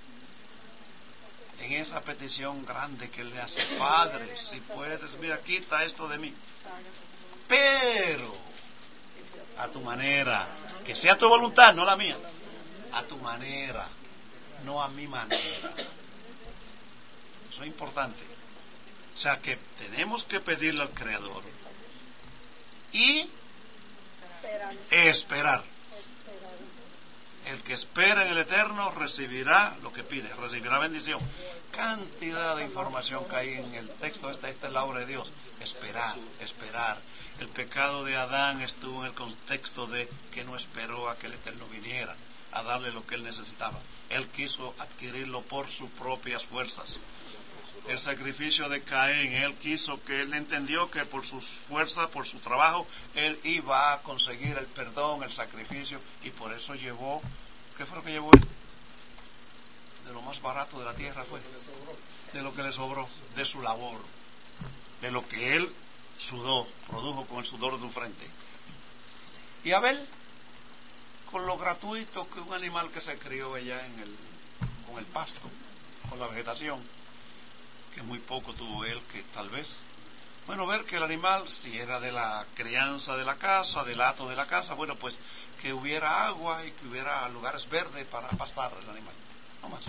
Speaker 1: En esa petición grande que él le hace: Padre, si puedes, mira, quita esto de mí, pero a tu manera, que sea tu voluntad, no la mía, a tu manera, no a mi manera. Eso es importante. O sea que tenemos que pedirle al Creador y esperar. El que espera en el Eterno recibirá lo que pide, recibirá bendición. Cantidad de información que hay en el texto. Esta, esta es la obra de Dios. Esperar, esperar. El pecado de Adán estuvo en el contexto de que no esperó a que el Eterno viniera a darle lo que él necesitaba. Él quiso adquirirlo por sus propias fuerzas. El sacrificio de Caín, él quiso que él entendió que por sus fuerzas, por su trabajo, él iba a conseguir el perdón, el sacrificio, y por eso llevó, ¿qué fue lo que llevó él? De lo más barato de la tierra fue, de lo que le sobró, de su labor, de lo que él sudó, produjo con el sudor de su frente. Y Abel, con lo gratuito que un animal que se crió allá en el, con el pasto, con la vegetación, que muy poco tuvo él, que tal vez, bueno, ver que el animal, si era de la crianza de la casa, del hato de la casa, bueno, pues que hubiera agua y que hubiera lugares verdes para pastar el animal, no más.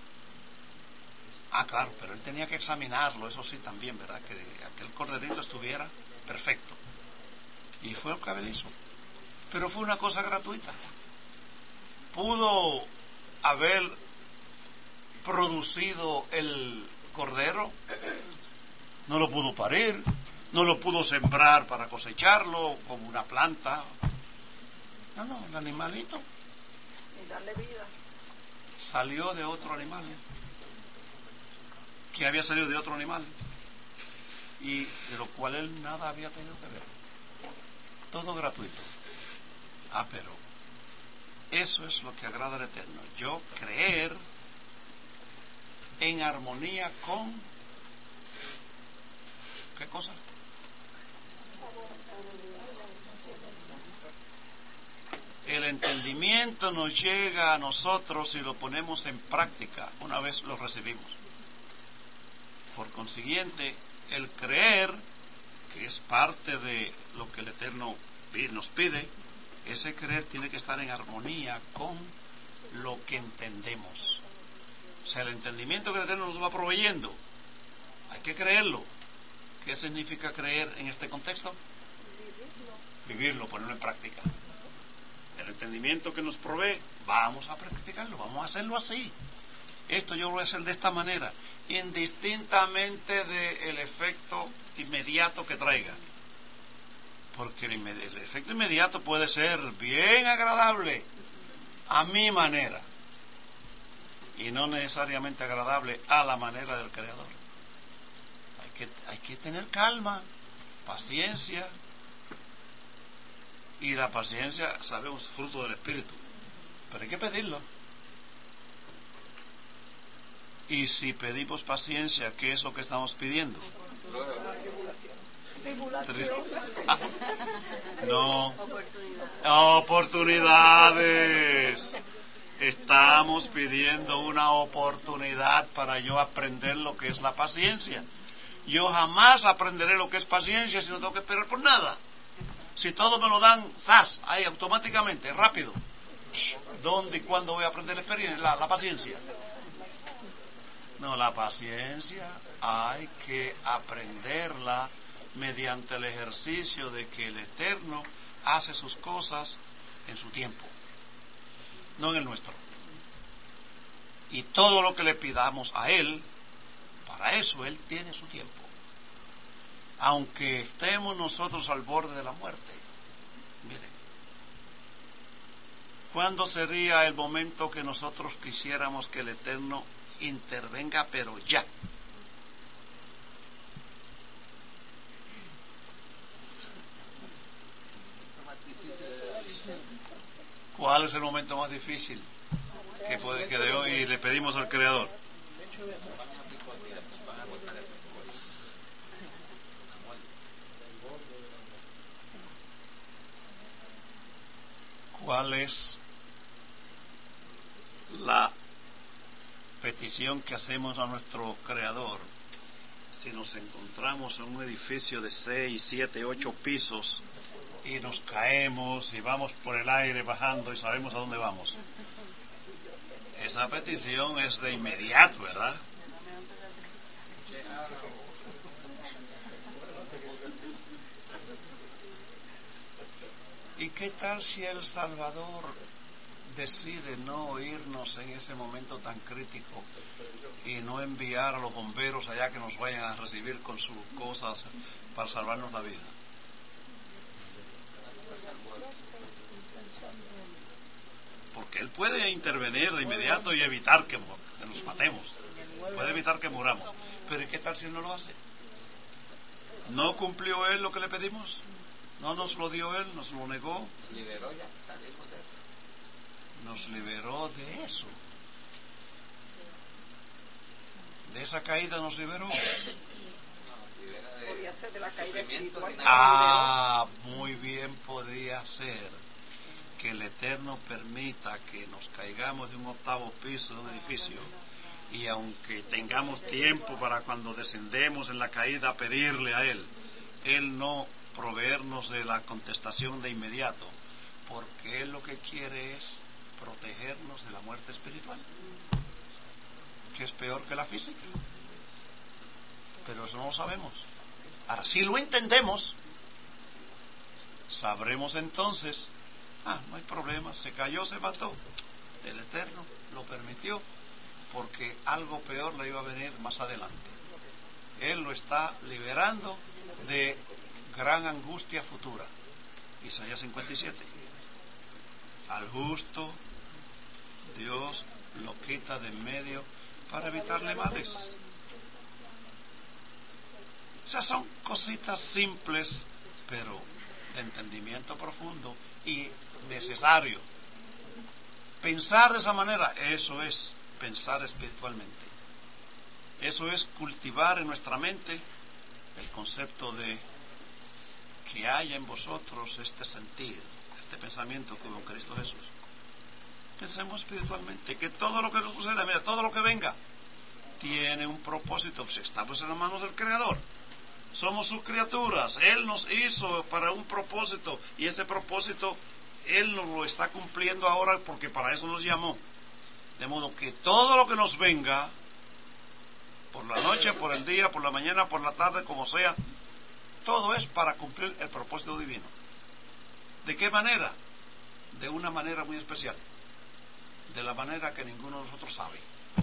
Speaker 1: Ah, claro, pero él tenía que examinarlo, eso sí también, ¿verdad? Que aquel corderito estuviera perfecto. Y fue lo que Abel hizo. Pero fue una cosa gratuita. ¿Pudo haber producido el cordero? No lo pudo parir, no lo pudo sembrar para cosecharlo como una planta. No, no, el animalito
Speaker 4: Y darle vida.
Speaker 1: salió de otro animal, que había salido de otro animal, y de lo cual él nada había tenido que ver. Todo gratuito. Ah, pero eso es lo que agrada al Eterno. Yo creer en armonía con ¿qué cosa? El entendimiento nos llega a nosotros y lo ponemos en práctica una vez lo recibimos. Por consiguiente, el creer, que es parte de lo que el Eterno nos pide, ese creer tiene que estar en armonía con lo que entendemos. O sea, el entendimiento que el Eterno nos va proveyendo, hay que creerlo. ¿Qué significa creer en este contexto? Vivirlo, ponerlo en práctica. El entendimiento que nos provee, vamos a practicarlo, vamos a hacerlo así. Esto yo lo voy a hacer de esta manera, indistintamente del efecto inmediato que traiga. Porque el, el efecto inmediato puede ser bien agradable a mi manera, y no necesariamente agradable a la manera del Creador. Hay que, hay que tener calma, paciencia, y la paciencia, sabemos, fruto del Espíritu, pero hay que pedirlo. Y si pedimos paciencia, ¿qué es lo que estamos pidiendo?
Speaker 4: Tribulación.
Speaker 1: Ah, no, oportunidades. Estamos pidiendo una oportunidad para yo aprender lo que es la paciencia. Yo jamás aprenderé lo que es paciencia si no tengo que esperar por nada. Si todo me lo dan, ¡zas!, ahí automáticamente, rápido. ¿Dónde y cuándo voy a aprender la experiencia, la, la paciencia? No, la paciencia hay que aprenderla mediante el ejercicio de que el Eterno hace sus cosas en su tiempo, no en el nuestro. Y todo lo que le pidamos a Él, para eso Él tiene su tiempo. Aunque estemos nosotros al borde de la muerte, mire, ¿cuándo sería el momento que nosotros quisiéramos que el Eterno intervenga, pero ya? ¿Cuál es el momento más difícil que, puede, que de hoy le pedimos al Creador? ¿Cuál es la petición que hacemos a nuestro Creador si nos encontramos en un edificio de seis, siete, ocho pisos y nos caemos y vamos por el aire bajando y sabemos a dónde vamos? Esa petición es de inmediato, ¿verdad? ¿Y qué tal si el Salvador decide no oírnos en ese momento tan crítico y no enviar a los bomberos allá que nos vayan a recibir con sus cosas para salvarnos la vida? Porque Él puede intervenir de inmediato y evitar que, que nos matemos, puede evitar que muramos, pero ¿y qué tal si Él no lo hace? ¿No cumplió Él lo que le pedimos? ¿No nos lo dio Él? ¿Nos lo negó?
Speaker 6: Liberó ya, salimos de eso.
Speaker 1: Nos liberó de eso. De esa caída nos liberó.
Speaker 6: No, libera de
Speaker 4: Podría ser de la caída
Speaker 6: sufrimiento
Speaker 4: espiritual.
Speaker 6: ordinario.
Speaker 1: Ah, muy bien podía ser que el Eterno permita que nos caigamos de un octavo piso de un edificio y aunque tengamos tiempo para cuando descendemos en la caída a pedirle a Él, Él no proveernos de la contestación de inmediato, porque Él lo que quiere es protegernos de la muerte espiritual, que es peor que la física. Pero eso no lo sabemos. Ahora, si lo entendemos, sabremos entonces, ah, no hay problema, se cayó, se mató. El Eterno lo permitió porque algo peor le iba a venir más adelante. Él lo está liberando de gran angustia futura. Isaías cincuenta y siete. Al justo Dios lo quita de en medio para evitarle males. Esas son cositas simples, pero de entendimiento profundo y necesario. Pensar de esa manera, eso es pensar espiritualmente. Eso es cultivar en nuestra mente el concepto de que haya en vosotros este sentir, este pensamiento que hubo en Cristo Jesús. Pensemos espiritualmente, que todo lo que nos suceda, mira, todo lo que venga, tiene un propósito. Si estamos en las manos del Creador, somos sus criaturas, Él nos hizo para un propósito, y ese propósito Él nos lo está cumpliendo ahora, porque para eso nos llamó. De modo que todo lo que nos venga, por la noche, por el día, por la mañana, por la tarde, como sea, todo es para cumplir el propósito divino. ¿De qué manera? De una manera muy especial, de la manera que ninguno de nosotros sabe.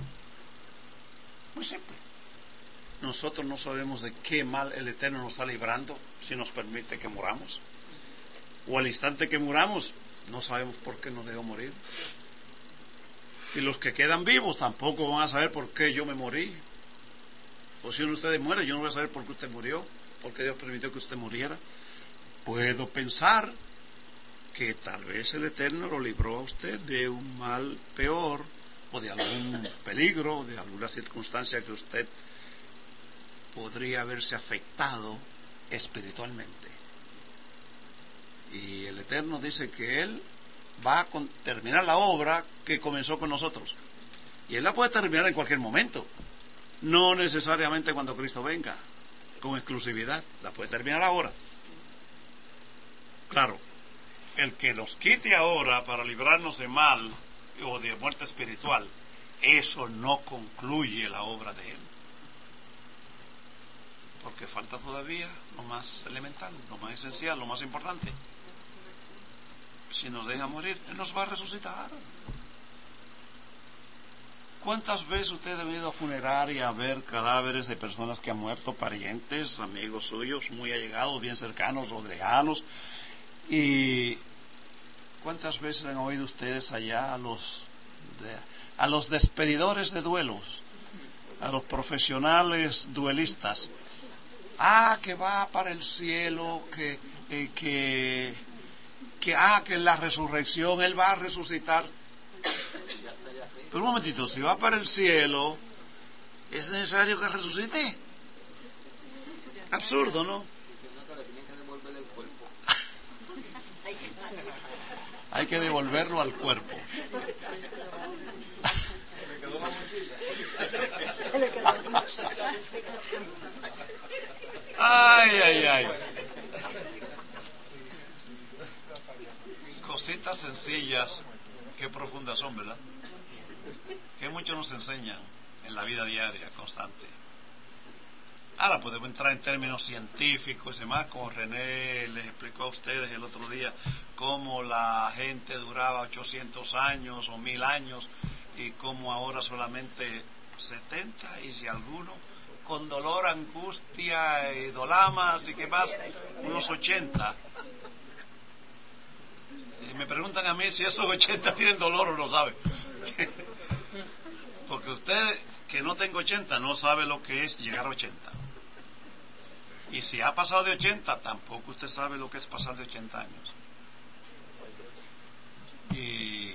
Speaker 1: Muy simple. Nosotros no sabemos de qué mal el Eterno nos está librando si nos permite que muramos, o al instante que muramos no sabemos por qué nos dejó morir, y los que quedan vivos tampoco van a saber por qué yo me morí. O si uno de ustedes muere, yo no voy a saber por qué usted murió, por qué Dios permitió que usted muriera. Puedo pensar que tal vez el Eterno lo libró a usted de un mal peor, o de algún peligro, de alguna circunstancia que usted podría haberse afectado espiritualmente. Y el Eterno dice que Él va a terminar la obra que comenzó con nosotros, y Él la puede terminar en cualquier momento, no necesariamente cuando Cristo venga, con exclusividad, la puede terminar ahora. Claro, el que nos quite ahora para librarnos de mal o de muerte espiritual, eso no concluye la obra de Él, porque falta todavía lo más elemental, lo más esencial, lo más importante. Si nos deja morir, Él nos va a resucitar. ¿Cuántas veces usted ha venido a funeraria a ver cadáveres de personas que han muerto, parientes, amigos suyos, muy allegados, bien cercanos o lejanos? ¿Y cuántas veces han oído ustedes allá a los, de, a los despedidores de duelos, a los profesionales duelistas? Ah, que va para el cielo, que, eh, que que, ah, que en la resurrección Él va a resucitar. Pero un momentito, si va para el cielo, ¿es necesario que resucite? Absurdo, ¿no? Hay que devolverlo al cuerpo. Ay, ay, ay. Cositas sencillas, qué profundas son, ¿verdad? Que muchos nos enseñan en la vida diaria, constante. Ahora podemos entrar en términos científicos y demás, como René les explicó a ustedes el otro día, cómo la gente duraba ochocientos años o mil años y cómo ahora solamente setenta, y si alguno con dolor, angustia y dolamas y qué más, unos ochenta. Y me preguntan a mí si esos ochenta tienen dolor o no saben. Porque usted que no tenga ochenta no sabe lo que es llegar a ochenta. Y si ha pasado de ochenta, tampoco usted sabe lo que es pasar de ochenta años. ¿Y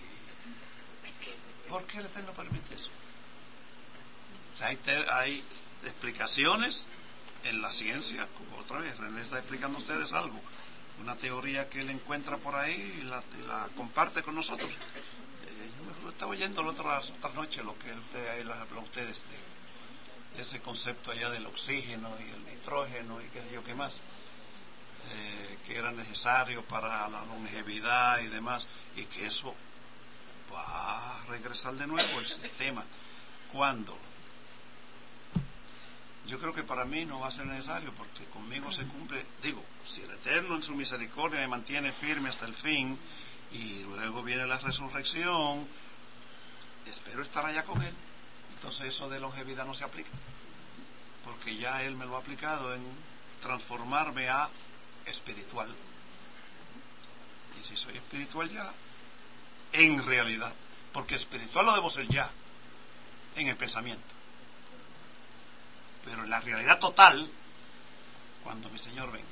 Speaker 1: por qué el Eterno permite eso? O sea, hay, te, hay explicaciones en la ciencia, como otra vez, René está explicando a ustedes algo, una teoría que él encuentra por ahí y la, y la comparte con nosotros. Eh, yo me estaba oyendo la otra, otra noche lo que usted ahí les habló a ustedes de, de ese concepto allá del oxígeno y el nitrógeno y qué sé yo qué más, eh, que era necesario para la longevidad y demás, y que eso va a regresar de nuevo el sistema. ¿Cuándo? Yo creo que para mí no va a ser necesario, porque conmigo se cumple, digo, si el Eterno en su misericordia me mantiene firme hasta el fin, y luego viene la resurrección, espero estar allá con Él. Entonces eso de longevidad no se aplica, porque ya Él me lo ha aplicado en transformarme a espiritual. Y si soy espiritual ya, en realidad, porque espiritual lo debo ser ya, en el pensamiento. Pero en la realidad total, cuando mi Señor venga.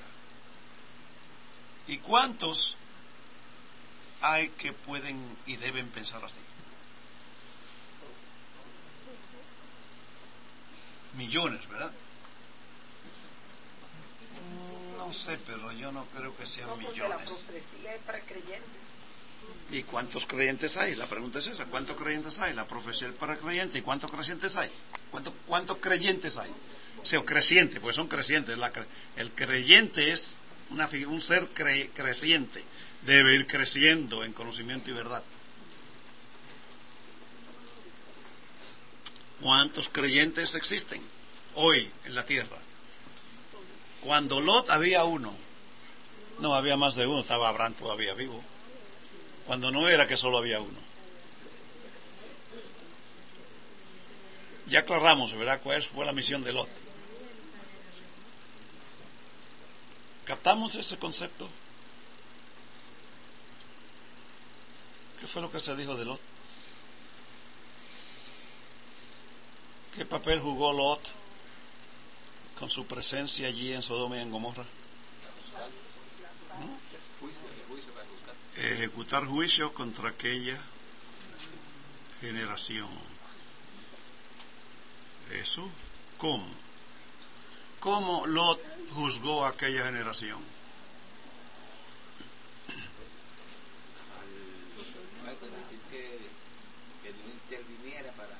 Speaker 1: ¿Y cuántos hay que pueden y deben pensar así? Millones, ¿verdad? No sé, pero yo no creo que sean millones. ¿Y cuántos creyentes hay? La pregunta es esa, ¿cuántos creyentes hay? La profecía es para creyentes. ¿Y cuántos creyentes hay? ¿Cuántos, cuántos creyentes hay? O sea, creciente, pues son crecientes. La, el creyente es una, un ser cre, creciente. Debe ir creciendo en conocimiento y verdad. ¿Cuántos creyentes existen hoy en la tierra? Cuando Lot había uno. No, había más de uno, estaba Abraham todavía vivo. Cuando no era que solo había uno. Ya aclaramos, ¿verdad?, cuál fue la misión de Lot. ¿Captamos ese concepto? ¿Qué fue lo que se dijo de Lot? ¿Qué papel jugó Lot con su presencia allí en Sodoma y en Gomorra? ¿No? Ejecutar juicio contra aquella generación. ¿Eso? ¿Cómo? ¿Cómo Lot juzgó a aquella generación?
Speaker 6: Al permitir que, que no interviniera para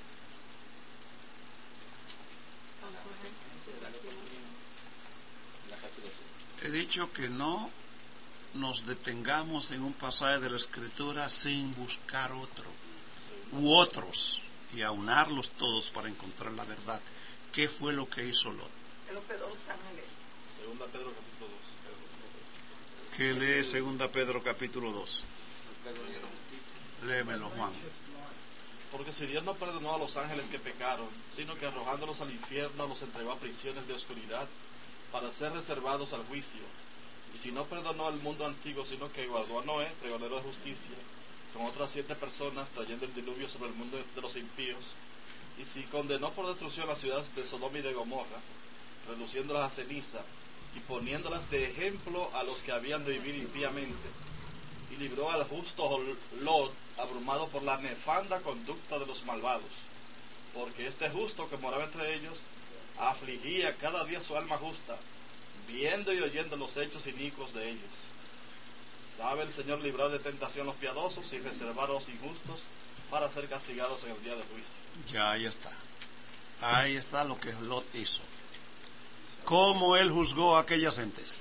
Speaker 6: la capitulación.
Speaker 1: He dicho que no nos detengamos en un pasaje de la Escritura sin buscar otro u otros y aunarlos todos para encontrar la verdad. ¿Qué fue lo que hizo Lot?
Speaker 5: Segunda Pedro capítulo dos.
Speaker 1: ¿Qué lee Segunda Pedro capítulo dos? Léemelo, Juan.
Speaker 5: Porque si Dios no perdonó a los ángeles que pecaron, sino que arrojándolos al infierno los entregó a prisiones de oscuridad para ser reservados al juicio. Y si no perdonó al mundo antiguo, sino que guardó a Noé, pregonero de justicia, con otras siete personas, trayendo el diluvio sobre el mundo de los impíos. Y si condenó por destrucción las ciudades de Sodoma y de Gomorra, reduciéndolas a ceniza, y poniéndolas de ejemplo a los que habían de vivir impíamente. Y libró al justo Lot, abrumado por la nefanda conducta de los malvados, porque este justo que moraba entre ellos afligía cada día su alma justa, viendo y oyendo los hechos inicuos de ellos. Sabe el Señor librar de tentación los piadosos y reservar a los injustos para ser castigados en el día del juicio.
Speaker 1: Ya, ahí está. Ahí está lo que Lot hizo. ¿Cómo él juzgó a aquellas gentes?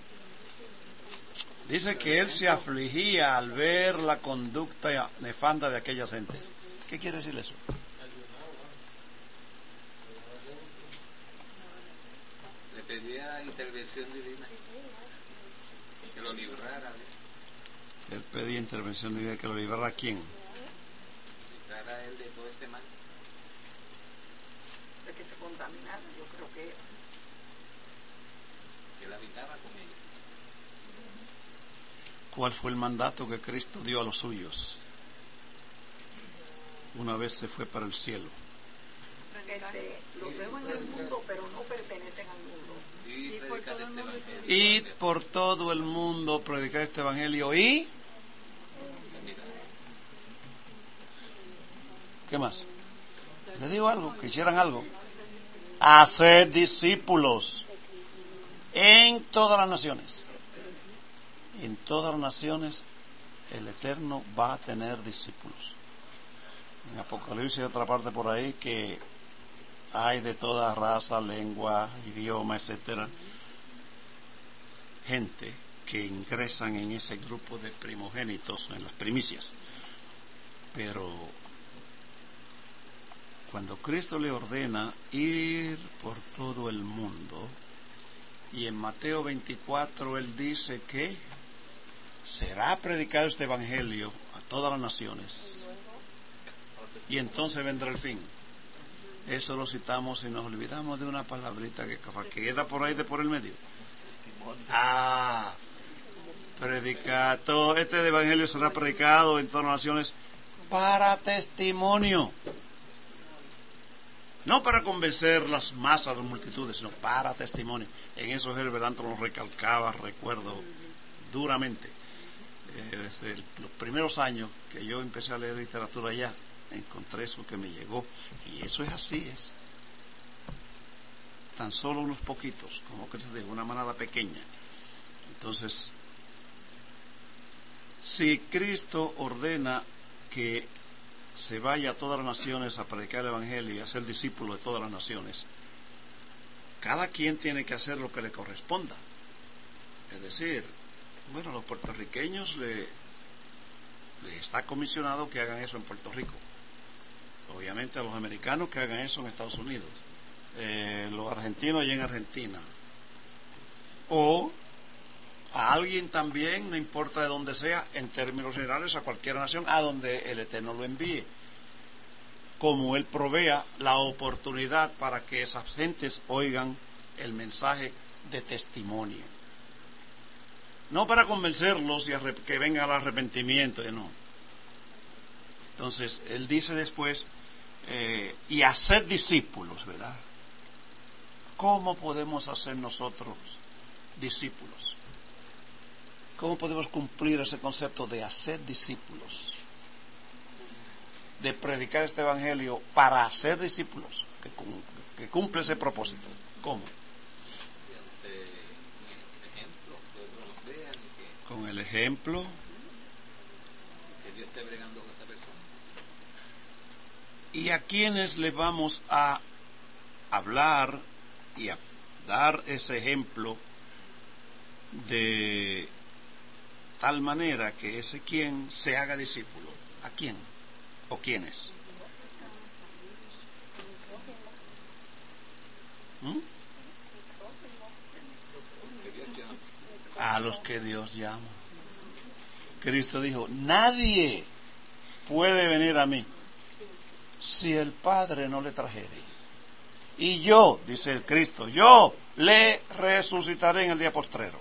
Speaker 1: Dice que él se afligía al ver la conducta nefanda de aquellas gentes. ¿Qué quiere decir eso?
Speaker 6: Le pedía intervención divina, que lo librara. ¿eh?
Speaker 1: Él pedía intervención divina, que lo librara a quién.
Speaker 6: Librara a él de todo este mal.
Speaker 4: De que se contaminara, yo creo que era.
Speaker 6: Que él habitaba con ellos.
Speaker 1: ¿Cuál fue el mandato que Cristo dio a los suyos una vez se fue para el cielo?
Speaker 4: Este, los veo en el mundo, pero no pertenecen al mundo.
Speaker 6: Y predicar este evangelio.
Speaker 1: Id por todo el mundo, predicar este evangelio y... ¿Qué más? Le digo algo, que hicieran algo. Hacer discípulos en todas las naciones. En todas las naciones el Eterno va a tener discípulos. En Apocalipsis hay otra parte por ahí que hay de toda raza, lengua, idioma, etcétera, gente que ingresan en ese grupo de primogénitos, en las primicias. Pero cuando Cristo le ordena ir por todo el mundo, y en Mateo veinticuatro él dice que será predicado este evangelio a todas las naciones y entonces vendrá el fin. Eso lo citamos y nos olvidamos de una palabrita que queda por ahí de por el medio. Ah, predicar. Todo este evangelio será predicado en todas las naciones para testimonio. No para convencer las masas de multitudes, sino para testimonio. En eso Herbert Anton lo recalcaba, recuerdo duramente. Eh, desde el, los primeros años que yo empecé a leer literatura allá, encontré eso que me llegó. Y eso es así, es tan solo unos poquitos, como que de una manada pequeña. Entonces, si Cristo ordena que se vaya a todas las naciones a predicar el evangelio y a ser discípulo de todas las naciones, cada quien tiene que hacer lo que le corresponda. Es decir, bueno, a los puertorriqueños le, le está comisionado que hagan eso en Puerto Rico. Obviamente a los americanos que hagan eso en Estados Unidos. Eh, los argentinos y en Argentina. O a alguien también, no importa de dónde sea, en términos generales a cualquier nación, a donde el Eterno lo envíe, como Él provea la oportunidad para que esas gentes oigan el mensaje de testimonio, no para convencerlos y que vengan al arrepentimiento, no. Entonces Él dice después eh, y hacer discípulos, ¿verdad? ¿Cómo podemos hacer nosotros discípulos? ¿Cómo podemos cumplir ese concepto de hacer discípulos? De predicar este evangelio para hacer discípulos, que, que cumple ese propósito. ¿Cómo? Con el ejemplo.
Speaker 6: Que Dios esté bregando con esa persona.
Speaker 1: ¿Y a quiénes le vamos a hablar y a dar ese ejemplo de tal manera que ese quien se haga discípulo? ¿A quién? ¿O quiénes? ¿Mm? A los que Dios llama. Cristo dijo, nadie puede venir a mí si el Padre no le trajere. Y yo, dice el Cristo, yo le resucitaré en el día postrero.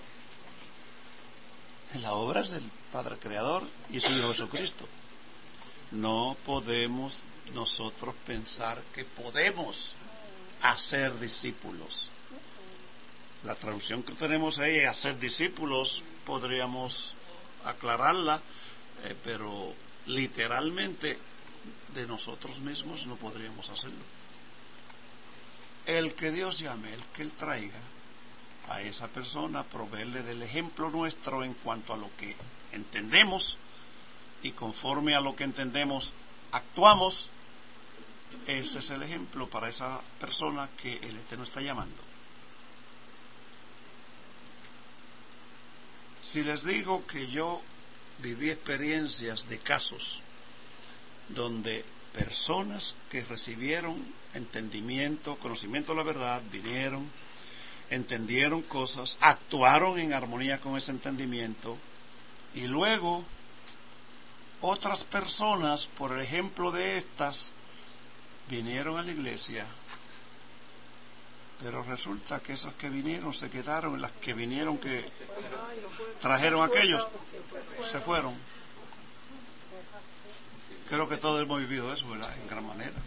Speaker 1: La obra es del Padre Creador y su Hijo Jesucristo. No podemos nosotros pensar que podemos hacer discípulos La traducción que tenemos ahí es hacer discípulos, podríamos aclararla, eh, pero literalmente de nosotros mismos no podríamos hacerlo. El que Dios llame, el que Él traiga a esa persona, proveerle del ejemplo nuestro en cuanto a lo que entendemos, y conforme a lo que entendemos actuamos, ese es el ejemplo para esa persona que el Eterno está llamando. Si les digo que yo viví experiencias de casos donde personas que recibieron entendimiento, conocimiento de la verdad, vinieron, entendieron cosas, actuaron en armonía con ese entendimiento, y luego otras personas, por el ejemplo de estas, vinieron a la iglesia, pero resulta que esas que vinieron se quedaron, las que vinieron que trajeron a aquellos, se fueron. Creo que todos hemos vivido eso, ¿verdad? En gran manera.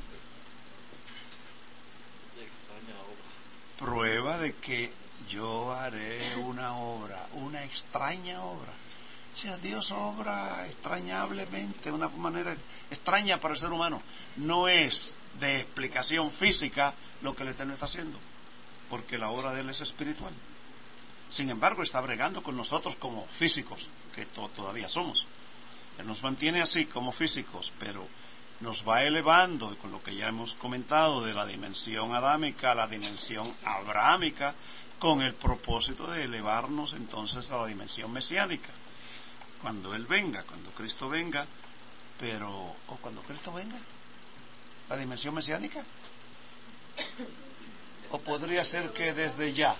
Speaker 1: Prueba de que yo haré una obra, una extraña obra. O sea, Dios obra extrañablemente, de una manera extraña para el ser humano. No es de explicación física lo que el Eterno está haciendo, porque la obra de Él es espiritual. Sin embargo, está bregando con nosotros como físicos, que to- todavía somos. Él nos mantiene así como físicos, pero nos va elevando, con lo que ya hemos comentado, de la dimensión adámica a la dimensión abrahámica, con el propósito de elevarnos entonces a la dimensión mesiánica. Cuando Él venga, cuando Cristo venga, pero, o cuando Cristo venga, la dimensión mesiánica, o podría ser que desde ya.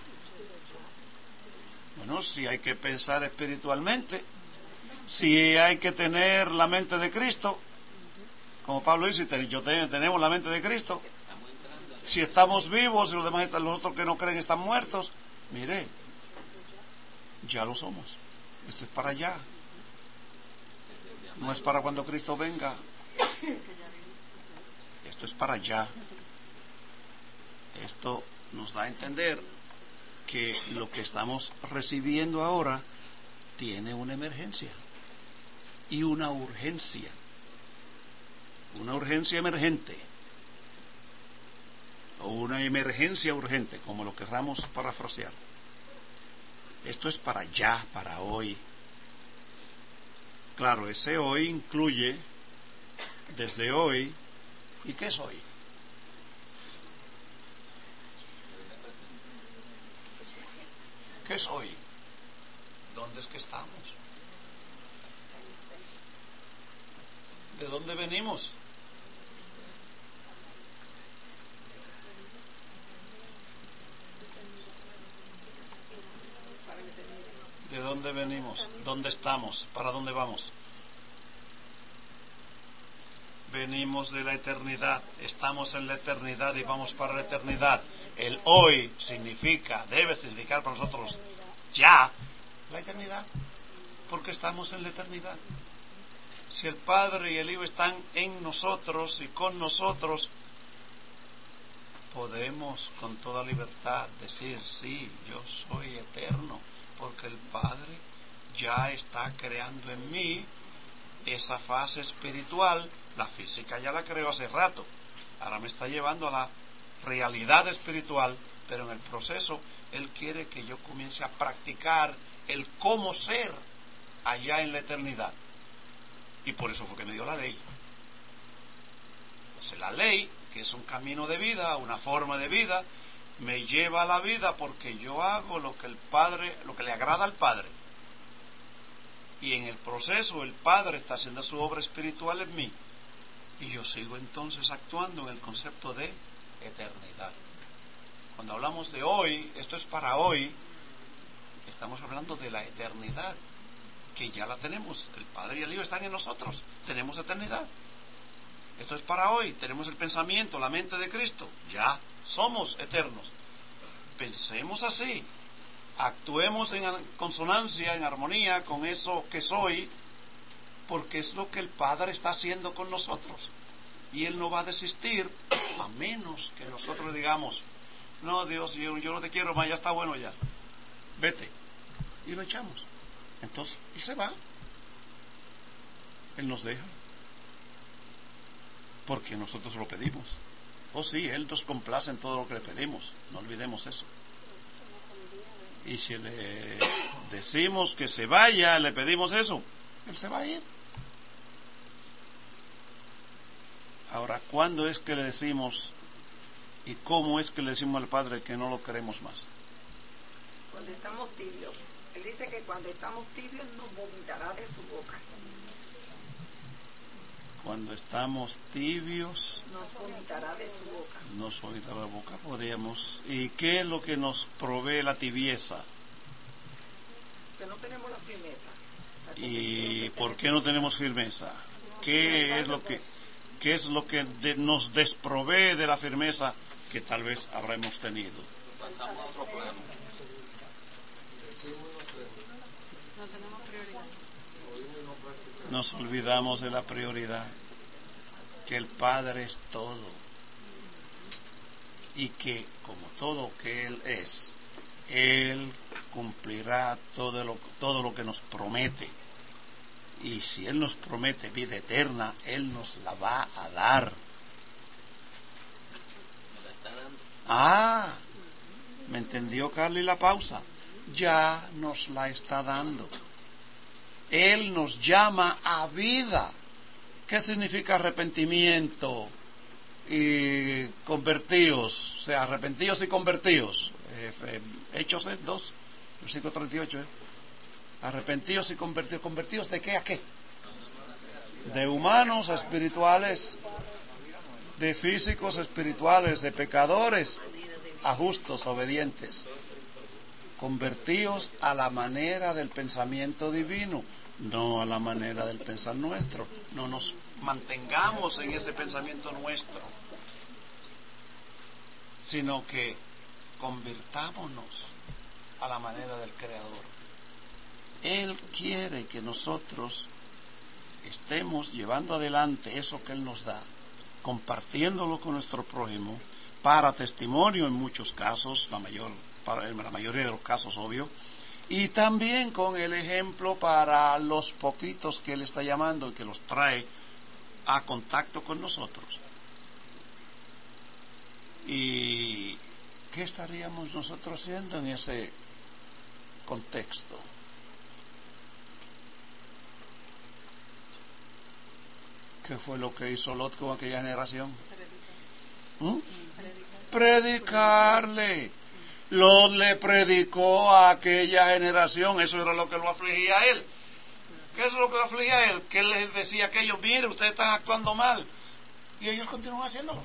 Speaker 1: Bueno, si hay que pensar espiritualmente, si hay que tener la mente de Cristo, como Pablo dice, yo te, tenemos la mente de Cristo. Si estamos vivos y los demás, los otros que no creen están muertos, mire, ya lo somos. Esto es para allá. No es para cuando Cristo venga. Esto es para allá. Esto nos da a entender que lo que estamos recibiendo ahora tiene una emergencia y una urgencia. Una urgencia emergente o una emergencia urgente, como lo querramos parafrasear. Esto es para allá, para hoy. Claro, ese hoy incluye desde hoy. ¿Y qué es hoy? ¿Qué es hoy? ¿Dónde es que estamos? ¿De dónde venimos? ¿De dónde venimos? ¿Dónde estamos? ¿Para dónde vamos? Venimos de la eternidad, estamos en la eternidad y vamos para la eternidad. El hoy significa, debe significar para nosotros ya la eternidad, porque estamos en la eternidad. Si el Padre y el Hijo están en nosotros y con nosotros, podemos con toda libertad decir, sí, yo soy eterno, porque el Padre ya está creando en mí esa fase espiritual. La física ya la creó hace rato, ahora me está llevando a la realidad espiritual, pero en el proceso Él quiere que yo comience a practicar el cómo ser allá en la eternidad, y por eso fue que me dio la ley. Entonces la ley, que es un camino de vida, una forma de vida, me lleva a la vida porque yo hago lo que el Padre, lo que le agrada al Padre, y en el proceso el Padre está haciendo su obra espiritual en mí, y yo sigo entonces actuando en el concepto de eternidad. Cuando hablamos de hoy, esto es para hoy, estamos hablando de la eternidad, que ya la tenemos. El Padre y el Hijo están en nosotros, tenemos eternidad. Esto es para hoy, tenemos el pensamiento, la mente de Cristo, ya somos eternos. Pensemos así, actuemos en consonancia, en armonía con eso que soy, porque es lo que el Padre está haciendo con nosotros, y Él no va a desistir a menos que nosotros digamos, no, Dios, yo, yo no te quiero más, ya está bueno ya. vete. Y lo echamos. Entonces, Él se va. Él nos deja. Porque nosotros lo pedimos. Oh sí, Él nos complace en todo lo que le pedimos. No olvidemos eso. Y si le decimos que se vaya, le pedimos eso, Él se va a ir. Ahora, ¿cuándo es que le decimos y cómo es que le decimos al Padre que no lo queremos más?
Speaker 4: Cuando estamos tibios. Él dice que cuando estamos tibios nos vomitará de su boca.
Speaker 1: Cuando estamos tibios,
Speaker 4: Nos vomitará de su boca.
Speaker 1: nos vomitará de la boca, podríamos. ¿Y qué es lo que nos provee la tibieza?
Speaker 4: Que no tenemos la firmeza. La
Speaker 1: ¿Y por qué no tenemos firmeza? ¿Qué es lo que, qué es lo que de- nos desprovee de la firmeza que tal vez habremos tenido?
Speaker 6: Pasamos a otro plano.
Speaker 3: No tenemos prioridad.
Speaker 1: Nos olvidamos de la prioridad, que el Padre es todo y que como todo que Él es, Él cumplirá todo lo, todo lo que nos promete. Y si Él nos promete vida eterna, Él nos la va a dar.
Speaker 6: Me la está dando.
Speaker 1: Ah, ¿me entendió Carly la pausa? Ya nos la está dando. Él nos llama a vida. ¿Qué significa arrepentimiento y convertidos? O sea, arrepentidos y convertidos. Eh, eh, Hechos dos, versículo treinta y ocho. ¿eh? Arrepentidos y convertidos. ¿Convertidos de qué a qué? De humanos a espirituales, de físicos a espirituales, de pecadores a justos, obedientes. Convertidos a la manera del pensamiento divino, no a la manera del pensar nuestro. No nos mantengamos en ese pensamiento nuestro, sino que convirtámonos a la manera del Creador. Él quiere que nosotros estemos llevando adelante eso que Él nos da, compartiéndolo con nuestro prójimo, para testimonio en muchos casos, la mayor en la mayoría de los casos, obvio, y también con el ejemplo para los poquitos que Él está llamando y que los trae a contacto con nosotros. ¿Y qué estaríamos nosotros haciendo en ese contexto? ¿Qué fue lo que hizo Lot con aquella generación? ¿Mm? Predicarle. Lot le predicó a aquella generación, eso era lo que lo afligía a él. ¿Qué es lo que lo afligía a él? Que él les decía a aquellos, mire, ustedes están actuando mal. Y ellos continúan haciéndolo.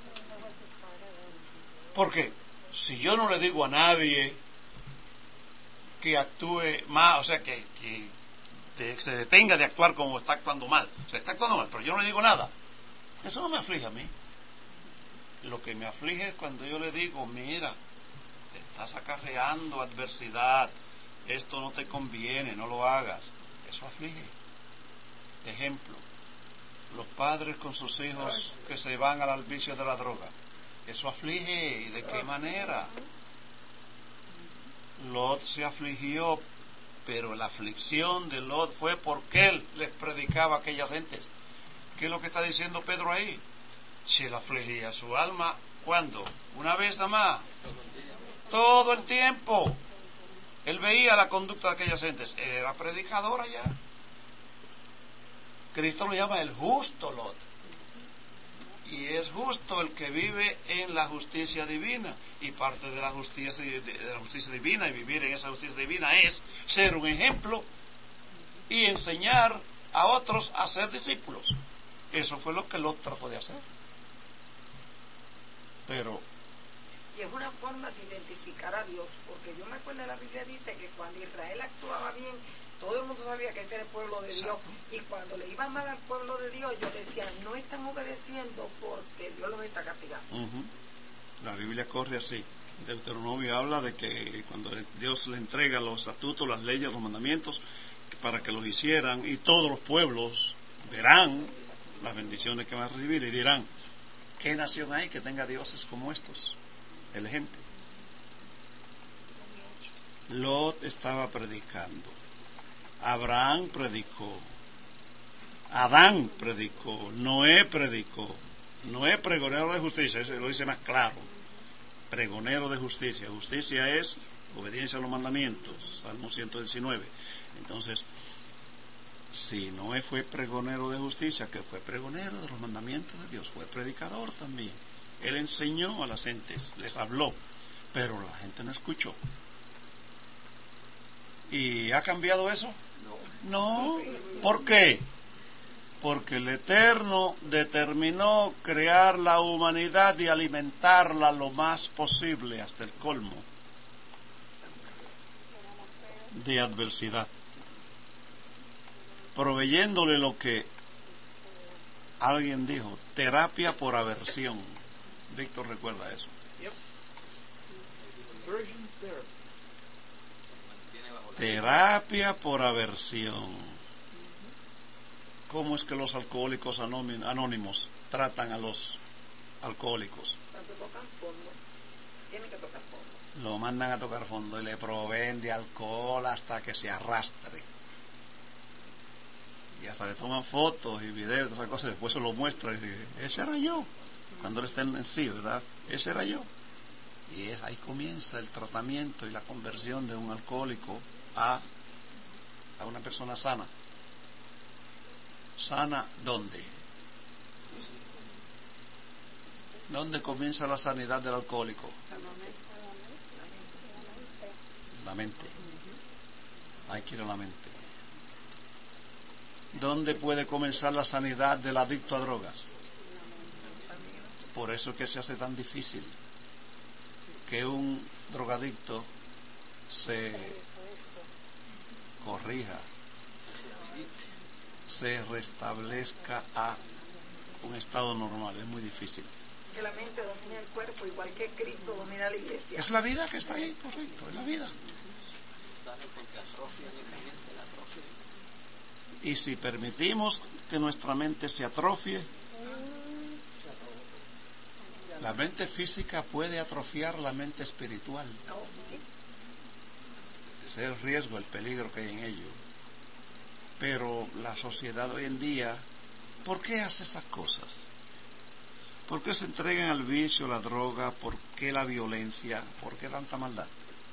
Speaker 1: Porque si yo no le digo a nadie que actúe mal, o sea, que, que de, se detenga de actuar como está actuando mal, se está actuando mal, pero yo no le digo nada, eso no me aflige a mí. Lo que me aflige es cuando yo le digo, mira, te estás acarreando adversidad, esto no te conviene, no lo hagas. Eso aflige. Ejemplo, los padres con sus hijos que se van al vicio de la droga. Eso aflige. ¿Y de qué manera? Lot se afligió, pero la aflicción de Lot fue porque él les predicaba a aquellas gentes. ¿Qué es lo que está diciendo Pedro ahí? Se le afligía su alma, ¿cuándo? ¿Una vez nada más? Todo el tiempo. Él veía la conducta de aquellas gentes. Él era predicador allá. Cristo lo llama el justo Lot. Y es justo el que vive en la justicia divina. Y parte de la justicia, de la justicia divina y vivir en esa justicia divina es ser un ejemplo y enseñar a otros a ser discípulos. Eso fue lo que Lot trató de hacer. Pero
Speaker 4: y es una forma de identificar a Dios, porque yo me acuerdo de la Biblia dice que cuando Israel actuaba bien, todo el mundo sabía que ese era el pueblo de Dios. Exacto. Y cuando le iba mal al pueblo de Dios, ellos decían, no están obedeciendo porque Dios los está castigando.
Speaker 1: Uh-huh. La Biblia corre así. Deuteronomio habla de que cuando Dios le entrega los estatutos, las leyes, los mandamientos, para que los hicieran, y todos los pueblos verán las bendiciones que van a recibir y dirán, ¿qué nación hay que tenga dioses como estos? El ejemplo. Lot estaba predicando. Abraham predicó. Adán predicó. Noé predicó. Noé pregonero de justicia, eso lo dice más claro. Pregonero de justicia. Justicia es obediencia a los mandamientos. Salmo ciento diecinueve. Entonces, si Noé fue pregonero de justicia, que fue pregonero de los mandamientos de Dios, fue predicador también. Él enseñó a las gentes, les habló, pero la gente no escuchó. ¿Y ha cambiado eso? No. ¿Por qué? Porque el Eterno determinó crear la humanidad y alimentarla lo más posible hasta el colmo de adversidad, proveyéndole lo que alguien dijo, terapia por aversión. Víctor recuerda eso. Terapia por aversión. ¿Cómo es que los alcohólicos anónimos tratan a los alcohólicos?
Speaker 4: Tienen que tocar fondo.
Speaker 1: Lo mandan a tocar fondo y le proveen de alcohol hasta que se arrastre. Y hasta le toman fotos y videos, esas cosas, después se lo muestra y dice, ese era yo, cuando él está en sí, ¿verdad? Ese era yo. Y es, ahí comienza el tratamiento y la conversión de un alcohólico a, a una persona sana. ¿Sana dónde? ¿Dónde comienza la sanidad del alcohólico? La mente. Hay que ir a la mente. ¿Dónde puede comenzar la sanidad del adicto a drogas? Por eso es que se hace tan difícil que un drogadicto se corrija, se restablezca a un estado normal. Es muy difícil.
Speaker 4: Que la mente domina el cuerpo igual que Cristo domina la iglesia.
Speaker 1: Es la vida que está ahí, correcto, es la vida. Y si permitimos que nuestra mente se atrofie, la mente física puede atrofiar la mente espiritual. Ese es el riesgo, el peligro que hay en ello. Pero la sociedad hoy en día, ¿por qué hace esas cosas? ¿Por qué se entregan al vicio, la droga? ¿Por qué la violencia? ¿Por qué tanta maldad?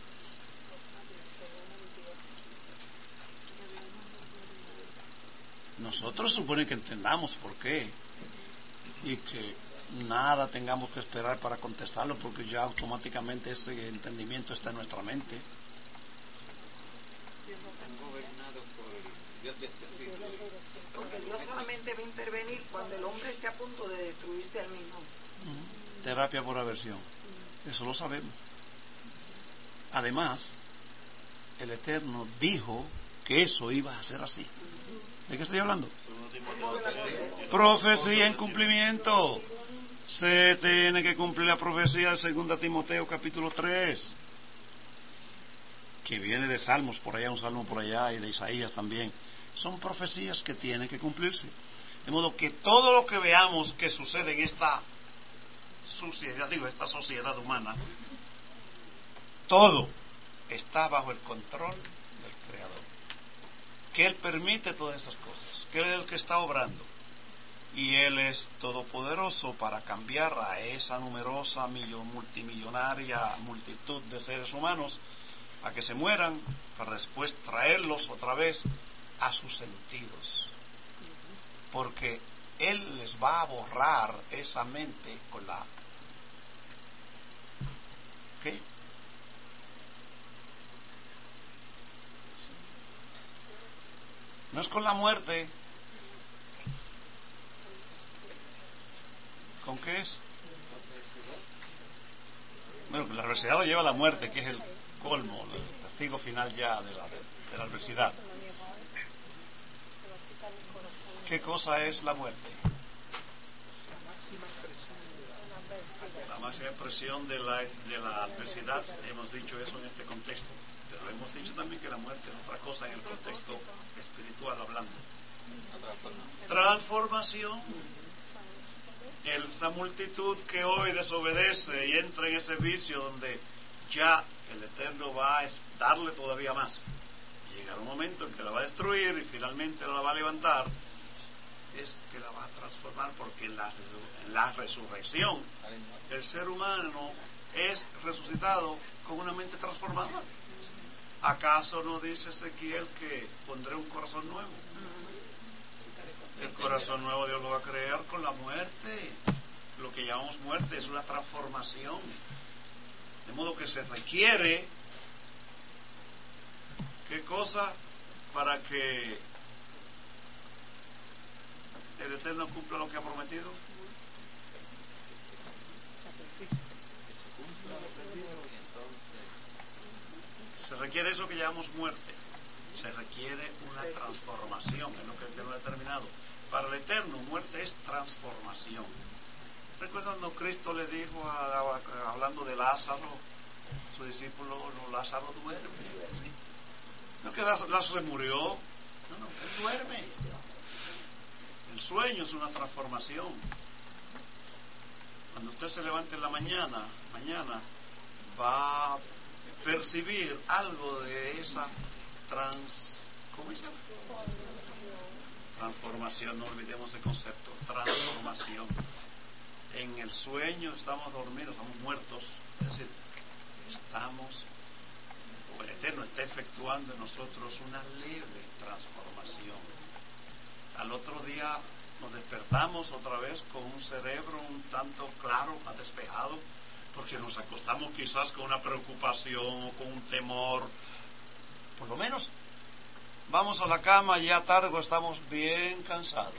Speaker 1: Nosotros supone que entendamos por qué y que nada tengamos que esperar para contestarlo, porque ya automáticamente ese entendimiento está en nuestra mente.
Speaker 4: Porque Dios solamente va a intervenir cuando el hombre esté a punto de destruirse al mismo.
Speaker 1: Uh-huh. Terapia por aversión. Eso lo sabemos. Además, el Eterno dijo que eso iba a ser así. ¿De qué estoy hablando? Profecía en cumplimiento. Se tiene que cumplir la profecía de segunda Timoteo capítulo tres, que viene de Salmos por allá, un salmo por allá, y de Isaías también. Son profecías que tienen que cumplirse. De modo que todo lo que veamos que sucede en esta sociedad, digo, esta sociedad humana, todo está bajo el control del Creador, que Él permite todas esas cosas, que Él es el que está obrando, y Él es todopoderoso para cambiar a esa numerosa multimillonaria multitud de seres humanos a que se mueran, para después traerlos otra vez a sus sentidos, porque Él les va a borrar esa mente con la ¿qué? No es con la muerte. ¿Con qué es? Bueno, la adversidad lo lleva a la muerte, que es el colmo, el castigo final ya de la, de la adversidad. ¿Qué cosa es la muerte? La máxima expresión de la, de la adversidad. Hemos dicho eso en este contexto, pero hemos dicho también que la muerte es otra cosa en el contexto espiritual hablando. Transformación. Esa multitud que hoy desobedece y entra en ese vicio donde ya el Eterno va a darle todavía más. Llegará un momento en que la va a destruir y finalmente la va a levantar. Es que la va a transformar, porque en la, en la resurrección el ser humano es resucitado con una mente transformada. ¿Acaso no dice Ezequiel que pondré un corazón nuevo? El corazón nuevo Dios lo va a crear con la muerte. Lo que llamamos muerte es una transformación. De modo que se requiere, ¿qué cosa? Para que el Eterno cumpla lo que ha prometido. Se requiere eso que llamamos muerte. Se requiere una transformación, es lo que el Eterno ha determinado. Para el Eterno, muerte es transformación. ¿Recuerdan cuando Cristo le dijo, a, a, hablando de Lázaro, a su discípulo, no, Lázaro duerme? No que Lázaro murió, no, no, él duerme. El sueño es una transformación. Cuando usted se levante en la mañana, mañana va a percibir algo de esa trans, ¿cómo se llama? Transformación, no olvidemos el concepto, transformación. En el sueño estamos dormidos, estamos muertos, es decir, estamos, o el Eterno está efectuando en nosotros una leve transformación. Al otro día nos despertamos otra vez con un cerebro un tanto claro, más despejado, porque nos acostamos quizás con una preocupación o con un temor. Por lo menos vamos a la cama y ya tarde estamos bien cansados.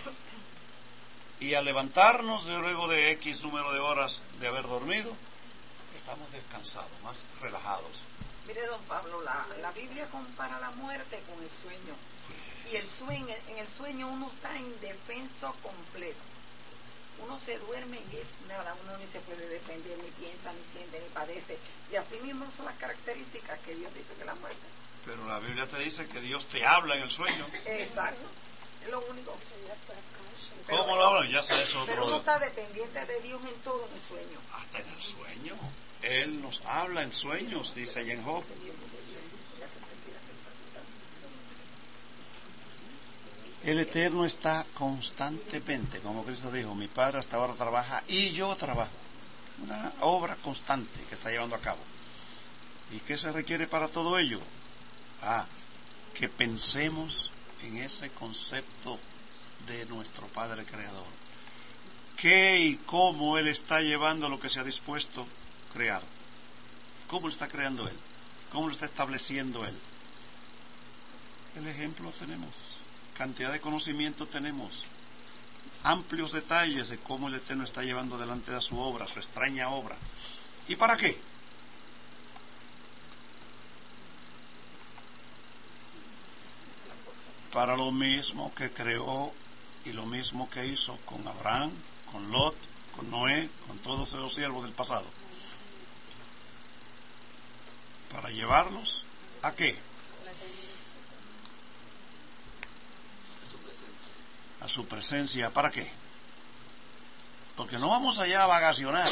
Speaker 1: Y al levantarnos luego de X número de horas de haber dormido, estamos descansados, más relajados.
Speaker 4: Mire, don Pablo, la, la Biblia compara la muerte con el sueño. Y el sueño, en el sueño uno está indefenso completo. Uno se duerme y es nada, uno ni se puede defender, ni piensa, ni siente, ni padece. Y así mismo son las características que Dios dice que la muerte.
Speaker 1: Pero la Biblia te dice que Dios te habla en el sueño.
Speaker 4: Exacto, es lo único.
Speaker 1: ¿Cómo pero, lo habla? Ya sé eso.
Speaker 4: Pero uno está dependiente de Dios en todo en el sueño.
Speaker 1: Hasta en el sueño. Él nos habla en sueños, dice allá en Job. El Eterno está constantemente, como Cristo dijo, mi Padre hasta ahora trabaja y yo trabajo. Una obra constante que está llevando a cabo. ¿Y qué se requiere para todo ello? Ah, que pensemos en ese concepto de nuestro Padre Creador. ¿Qué y cómo Él está llevando lo que se ha dispuesto a crear? ¿Cómo lo está creando Él? ¿Cómo lo está estableciendo Él? El ejemplo tenemos. Cantidad de conocimiento tenemos, amplios detalles de cómo el Eterno está llevando adelante a su obra, su extraña obra. ¿Y para qué? Para lo mismo que creó y lo mismo que hizo con Abraham, con Lot, con Noé, con todos esos siervos del pasado. Para llevarlos ¿a qué? A su presencia. ¿Para qué? Porque no vamos allá a vacacionar.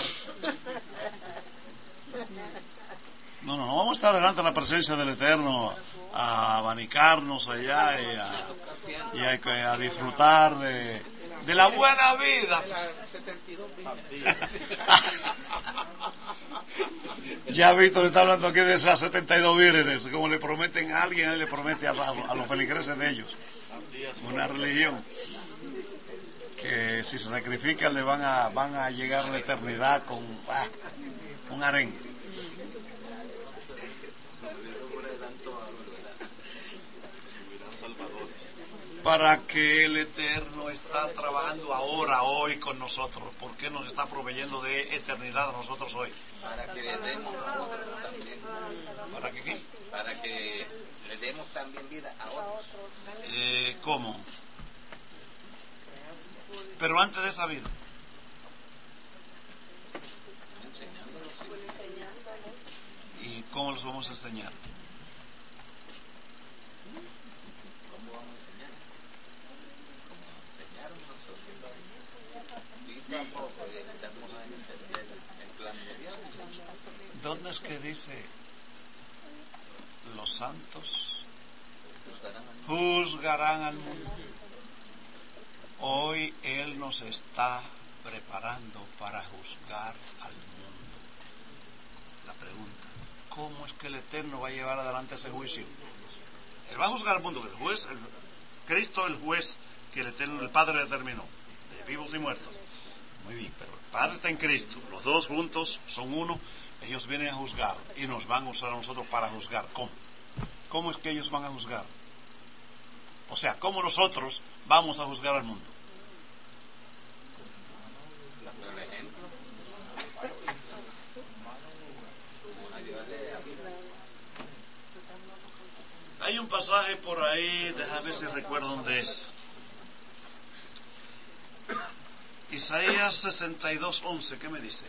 Speaker 1: No, no, no vamos a estar delante de la presencia del Eterno a abanicarnos allá y a, y a, a disfrutar de, de la buena vida. Ya Víctor está hablando aquí de esas setenta y dos vírgenes, como le prometen a alguien, él le promete a, a los feligreses de ellos. Una religión que si se sacrifican le van a van a llegar a la eternidad con ah, un harén. Para que el Eterno está trabajando ahora, hoy con nosotros. ¿Por qué nos está proveyendo de eternidad a nosotros hoy?
Speaker 6: Para que le demos a otros también.
Speaker 1: ¿Para que qué?
Speaker 6: Para que le demos también vida a otros.
Speaker 1: Eh, ¿Cómo? Pero antes de esa vida.
Speaker 6: Enseñándolos.
Speaker 1: ¿Y cómo los vamos a enseñar?
Speaker 6: ¿Cómo vamos a enseñar? Como enseñaron nosotros. Y tampoco estamos a entender el plan de Dios.
Speaker 1: ¿Dónde es que dice los santos juzgarán al mundo. Hoy Él nos está preparando para juzgar al mundo. La pregunta, ¿cómo es que el Eterno va a llevar adelante ese juicio? Él va a juzgar al mundo, el juez, el, Cristo el juez que el Eterno, el Padre determinó, de vivos y muertos. Muy bien, pero el Padre está en Cristo, los dos juntos son uno, ellos vienen a juzgar y nos van a usar a nosotros para juzgar. ¿Cómo? ¿Cómo es que ellos van a juzgar? O sea, ¿cómo nosotros vamos a juzgar al mundo? Hay un pasaje por ahí, déjame ver si recuerdo dónde es. Isaías sesenta y dos, once, ¿qué me dice?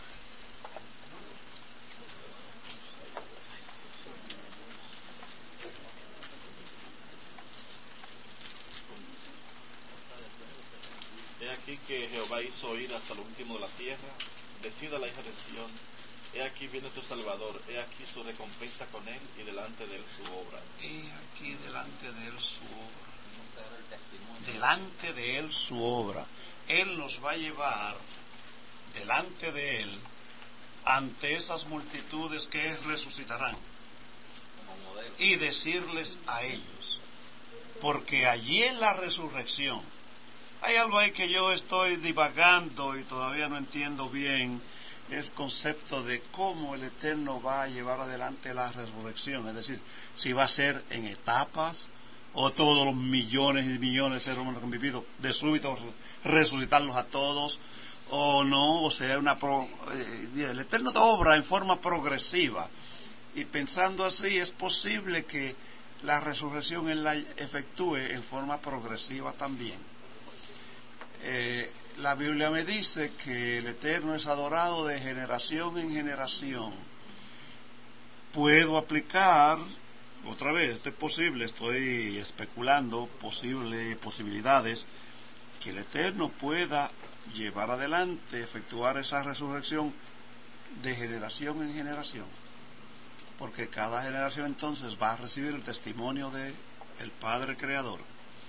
Speaker 5: He aquí que Jehová hizo oír hasta lo último de la tierra, decida la hija de Sión, he aquí viene tu Salvador, he aquí su recompensa con él y delante de él su obra.
Speaker 1: He aquí delante de él su obra. Delante de él su obra. Él nos va a llevar delante de él ante esas multitudes que resucitarán y decirles a ellos, porque allí en la resurrección hay algo ahí que yo estoy divagando y todavía no entiendo bien, el concepto de cómo el Eterno va a llevar adelante la resurrección, es decir, si va a ser en etapas o todos los millones y millones de seres humanos que han vivido de súbito resucitarlos a todos o no, o sea, una pro, eh, el Eterno obra en forma progresiva, y pensando así es posible que la resurrección Él la efectúe en forma progresiva también. Eh, la Biblia me dice que el Eterno es adorado de generación en generación. Puedo aplicar, otra vez, esto es posible, estoy especulando posibles posibilidades, que el Eterno pueda llevar adelante, efectuar esa resurrección de generación en generación, porque cada generación entonces va a recibir el testimonio de el Padre Creador.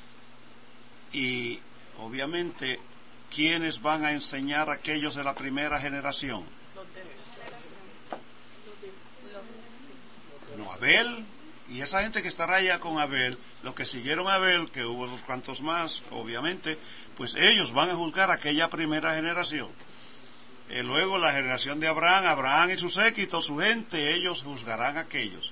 Speaker 1: Y obviamente, ¿quiénes van a enseñar a aquellos de la primera generación? No, Abel, y esa gente que estará allá con Abel, los que siguieron a Abel, que hubo unos cuantos más, obviamente, pues ellos van a juzgar a aquella primera generación. Y luego la generación de Abraham, Abraham y su séquito, su gente, ellos juzgarán a aquellos.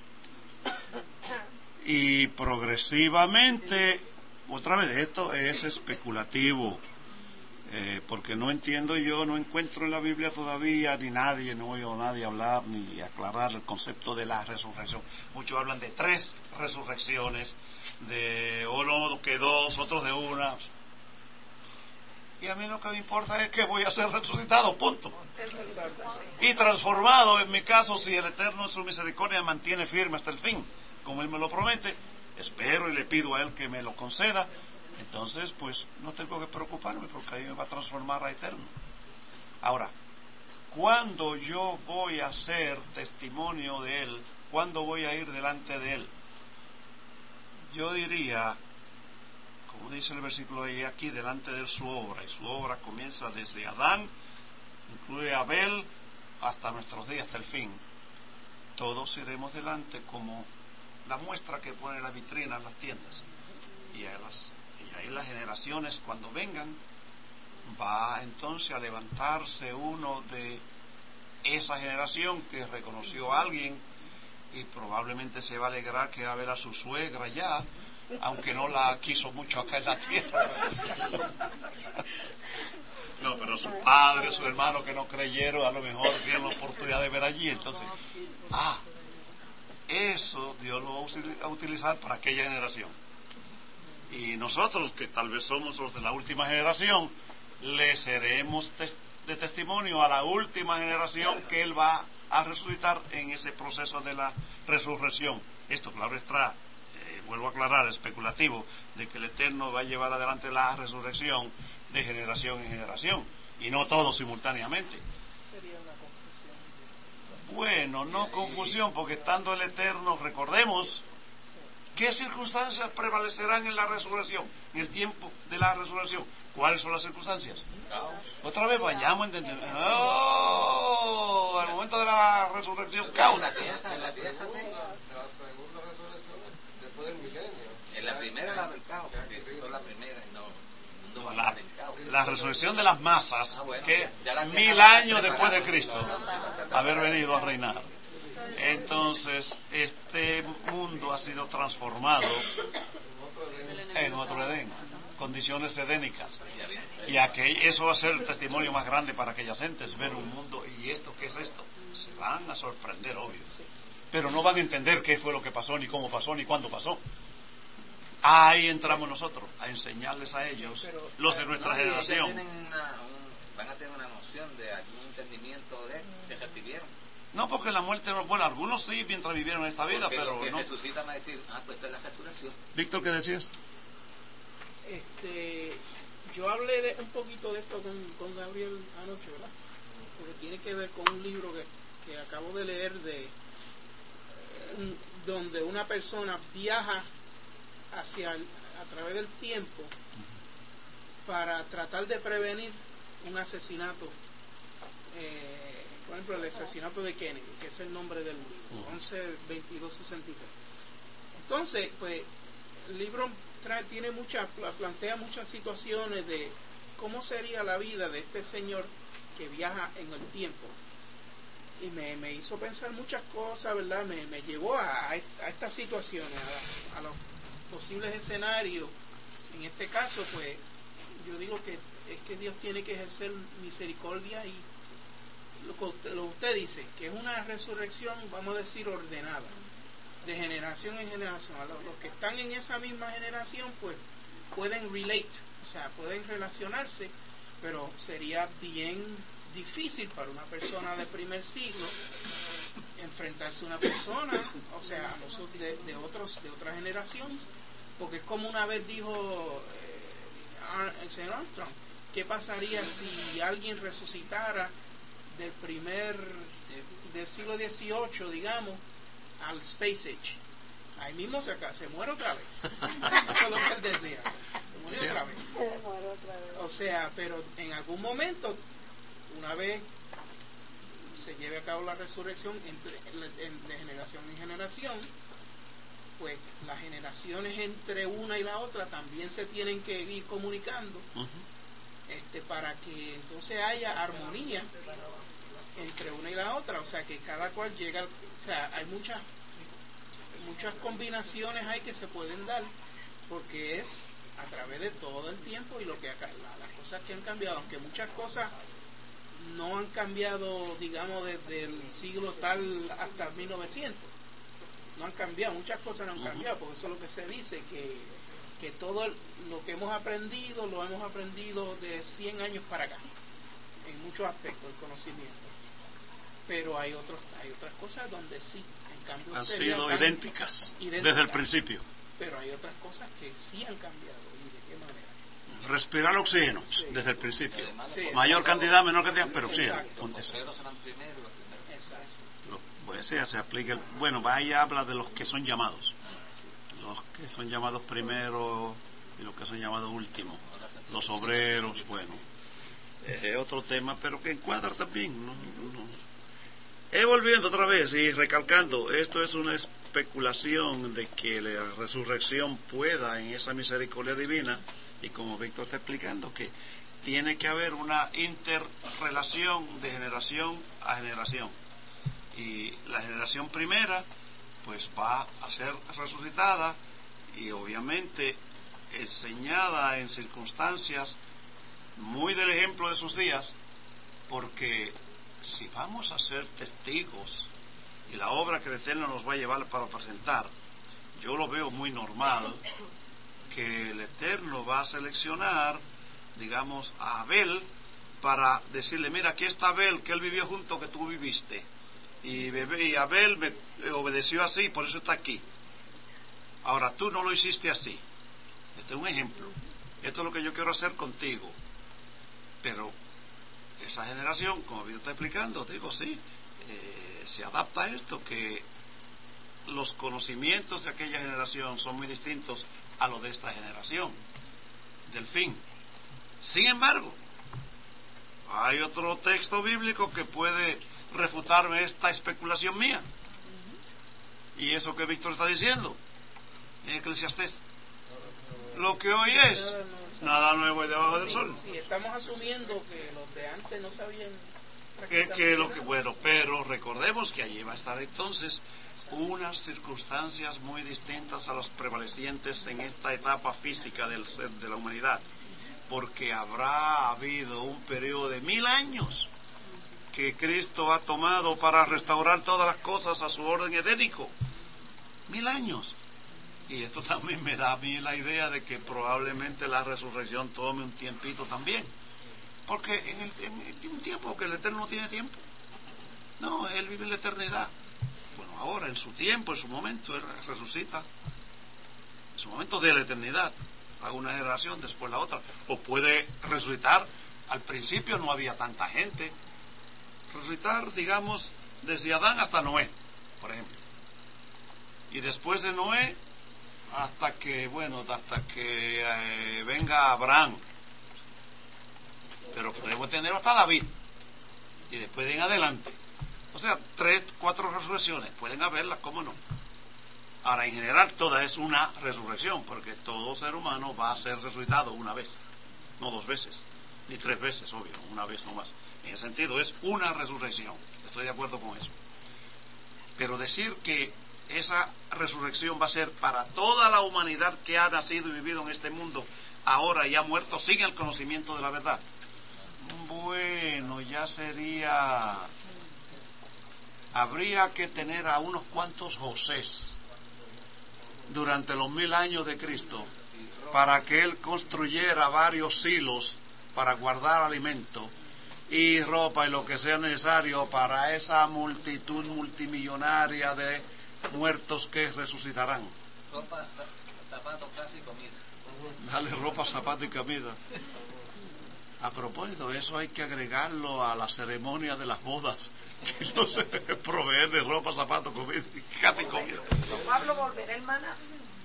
Speaker 1: Y progresivamente, otra vez, esto es especulativo, eh, porque no entiendo yo, no encuentro en la Biblia todavía, ni nadie, no oigo a nadie hablar ni aclarar el concepto de la resurrección. Muchos hablan de tres resurrecciones, de uno que dos, otros de una. Y a mí lo que me importa es que voy a ser resucitado, punto. Y transformado, en mi caso, si el Eterno en su misericordia me mantiene firme hasta el fin, como Él me lo promete, espero y le pido a Él que me lo conceda. Entonces, pues, no tengo que preocuparme, porque ahí me va a transformar a eterno. Ahora, ¿cuándo yo voy a ser testimonio de Él? ¿Cuándo voy a ir delante de Él? Yo diría, como dice el versículo ahí, aquí delante de Él su obra, y su obra comienza desde Adán, incluye a Abel, hasta nuestros días, hasta el fin. Todos iremos delante como la muestra que pone la vitrina en las tiendas. Y, a las, y ahí las generaciones, cuando vengan, va entonces a levantarse uno de esa generación que reconoció a alguien, y probablemente se va a alegrar que va a ver a su suegra ya, aunque no la quiso mucho acá en la tierra. No, pero su padre, su hermano que no creyeron, a lo mejor tienen la oportunidad de ver allí. Entonces, ah, eso Dios lo va a utilizar para aquella generación. Y nosotros, que tal vez somos los de la última generación, le seremos tes- de testimonio a la última generación que Él va a resucitar en ese proceso de la resurrección. Esto, claro está, eh, vuelvo a aclarar, especulativo, de que el Eterno va a llevar adelante la resurrección de generación en generación, y no todos simultáneamente.
Speaker 7: Sería una confusión.
Speaker 1: Bueno, no confusión, porque estando el Eterno, recordemos, ¿qué circunstancias prevalecerán en la resurrección, en el tiempo de la resurrección? ¿Cuáles son las circunstancias? Otra vez vayamos entendiendo. ¡Oh! Al momento de la resurrección, caos.
Speaker 6: La fiesta, la fiesta,
Speaker 2: La segunda resurrección después del milenio.
Speaker 6: en la primera la del caos, porque fue la primera y no, el mundo va a
Speaker 1: La,
Speaker 6: estar en caos.
Speaker 1: la resurrección de las masas,
Speaker 6: Ah, bueno,
Speaker 1: que
Speaker 6: ya la
Speaker 1: mil
Speaker 6: tierra
Speaker 1: años
Speaker 6: está
Speaker 1: después de
Speaker 6: preparada.
Speaker 1: Cristo haber venido a reinar. Entonces, este mundo ha sido transformado en otro Edén, condiciones edénicas. Y aquel, eso va a ser el testimonio más grande para aquellas gentes, ver un mundo, ¿y esto qué es esto? Se van a sorprender, obvio. Pero no van a entender qué fue lo que pasó, ni cómo pasó, ni cuándo pasó. Ahí entramos nosotros, a enseñarles a ellos, los de nuestra
Speaker 6: No, y ellos
Speaker 1: generación.
Speaker 6: tienen una, un- van a tener una noción de algún entendimiento de que recibieron.
Speaker 1: No, porque la muerte no es buena. Algunos sí, mientras vivieron esta vida,
Speaker 6: Porque
Speaker 1: pero
Speaker 6: los que
Speaker 1: no.
Speaker 6: resucitan a decir, ah, pues esta es la resurrección.
Speaker 1: Víctor, ¿qué decías?
Speaker 7: Este, yo hablé de un poquito de esto con, con Gabriel anoche, ¿verdad? Porque tiene que ver con un libro que, que acabo de leer de eh, un- donde una persona viaja hacia el- a través del tiempo para tratar de prevenir un asesinato. Eh, por ejemplo, el asesinato de Kennedy, que es el nombre del libro, once veintidós sesenta y tres. Entonces, pues, el libro trae, tiene muchas, pla- plantea muchas situaciones de cómo sería la vida de este señor que viaja en el tiempo. Y me, me hizo pensar muchas cosas, ¿verdad? Me, me llevó a, a est- a estas situaciones, a, a los posibles escenarios. En este caso, pues, yo digo que es que Dios tiene que ejercer misericordia y lo que usted, lo que usted dice, que es una resurrección, vamos a decir, ordenada, de generación en generación. A los, los que están en esa misma generación, pues, pueden relate, o sea, pueden relacionarse, pero sería bien difícil para una persona de primer siglo enfrentarse a una persona, o sea, a nosotros de, de otros de otra generación, porque es como una vez dijo eh, Ar- el señor Armstrong, ¿qué pasaría si alguien resucitara del primer del siglo dieciocho, digamos, al Space Age? Ahí mismo se, acá, se muere otra vez. Eso es lo que él decía, se muere
Speaker 1: Sí.
Speaker 7: otra vez. O sea, pero en algún momento, una vez se lleve a cabo la resurrección entre, en- de generación en generación, pues las generaciones entre una y la otra también se tienen que ir comunicando,
Speaker 1: Ujú.
Speaker 7: este, para que entonces haya armonía entre una y la otra, o sea, que cada cual llega, al- o sea, hay muchas muchas combinaciones hay que se pueden dar, porque es a través de todo el tiempo y lo que acá, la- las cosas que han cambiado, aunque muchas cosas no han cambiado, digamos, desde el siglo tal hasta mil novecientos, no han cambiado, muchas cosas no han
Speaker 1: Ujú.
Speaker 7: cambiado, porque eso es lo que se dice, que, que todo el- lo que hemos aprendido, lo hemos aprendido de cien años para acá, en muchos aspectos del conocimiento. Pero hay otros hay otras cosas donde sí, en cambio
Speaker 1: Han
Speaker 7: serían
Speaker 1: sido
Speaker 7: tan
Speaker 1: idénticas,
Speaker 7: idénticas,
Speaker 1: desde el principio.
Speaker 7: pero hay otras cosas que sí han cambiado. ¿Y de qué manera?
Speaker 1: Respirar oxígeno,
Speaker 7: Sí.
Speaker 1: desde el principio.
Speaker 6: Además,
Speaker 7: Sí.
Speaker 6: los
Speaker 1: Mayor
Speaker 6: postreros-
Speaker 1: cantidad, menor cantidad, pero oxígeno.
Speaker 7: Exacto.
Speaker 1: Con
Speaker 6: Los
Speaker 1: eso.
Speaker 6: postreros serán primero, los primeros.
Speaker 7: Exacto.
Speaker 1: Lo- Pues sea, se aplica. el- Bueno, vaya habla de los que son llamados. Los que son llamados primero y los que son llamados último. Los obreros, bueno. Eh, otro tema, pero que encuadra también. No, no. Eh, volviendo otra vez y recalcando, esto es una especulación de que la resurrección pueda en esa misericordia divina, y como Víctor está explicando, que tiene que haber una interrelación de generación a generación. Y la generación primera pues va a ser resucitada y obviamente enseñada en circunstancias muy del ejemplo de sus días, porque si vamos a ser testigos y la obra que el Eterno nos va a llevar para presentar, yo lo veo muy normal que el Eterno va a seleccionar, digamos, a Abel para decirle, mira, aquí está Abel, que él vivió junto que tú viviste, y, bebé, y Abel me eh, obedeció así, por eso está aquí. Ahora tú no lo hiciste así. Este es un ejemplo. Esto es lo que yo quiero hacer contigo. Pero esa generación, como bien está explicando, digo, sí, eh, se adapta a esto, que los conocimientos de aquella generación son muy distintos a los de esta generación, del fin. Sin embargo, hay otro texto bíblico que puede refutarme esta especulación mía. Y eso que Víctor está diciendo en Eclesiastés. Lo que hoy es, nada nuevo hay debajo del sol.
Speaker 7: Sí, estamos asumiendo que los de antes no sabían.
Speaker 1: Que, que lo que bueno, pero recordemos que allí va a estar entonces unas circunstancias muy distintas a las prevalecientes en esta etapa física del ser de la humanidad, porque habrá habido un periodo de mil años que Cristo ha tomado para restaurar todas las cosas a su orden edénico. Mil años. Y esto también me da a mí la idea de que probablemente la resurrección tome un tiempito también, porque en, el, en un tiempo que el Eterno no tiene tiempo. No, Él vive en la eternidad. Bueno, ahora, en su tiempo, en su momento, Él resucita. En su momento de la eternidad. A una generación, después la otra. O puede resucitar. Al principio no había tanta gente. Resucitar, digamos, desde Adán hasta Noé, por ejemplo. Y después de Noé, hasta que, bueno, hasta que eh, venga Abraham. Pero podemos tener hasta David. Y después de en adelante. O sea, tres, cuatro resurrecciones. Pueden haberlas, ¿cómo no? Ahora, en general, toda es una resurrección, porque todo ser humano va a ser resucitado una vez. No dos veces, ni tres veces, obvio, una vez no más. En ese sentido, es una resurrección. Estoy de acuerdo con eso. Pero decir que esa resurrección va a ser para toda la humanidad que ha nacido y vivido en este mundo, ahora y ha muerto, sin el conocimiento de la verdad. Bueno, ya sería... Habría que tener a unos cuantos Josés durante los mil años de Cristo para que Él construyera varios silos para guardar alimento y ropa y lo que sea necesario para esa multitud multimillonaria de muertos que resucitarán.
Speaker 6: Ropa, zapatos, casa y comida.
Speaker 1: Dale ropa, zapato y comida. A propósito, eso hay que agregarlo a la ceremonia de las bodas, que no se proveer de ropa, zapato, comida y casi comida.
Speaker 4: Pablo, ¿volverá el maná?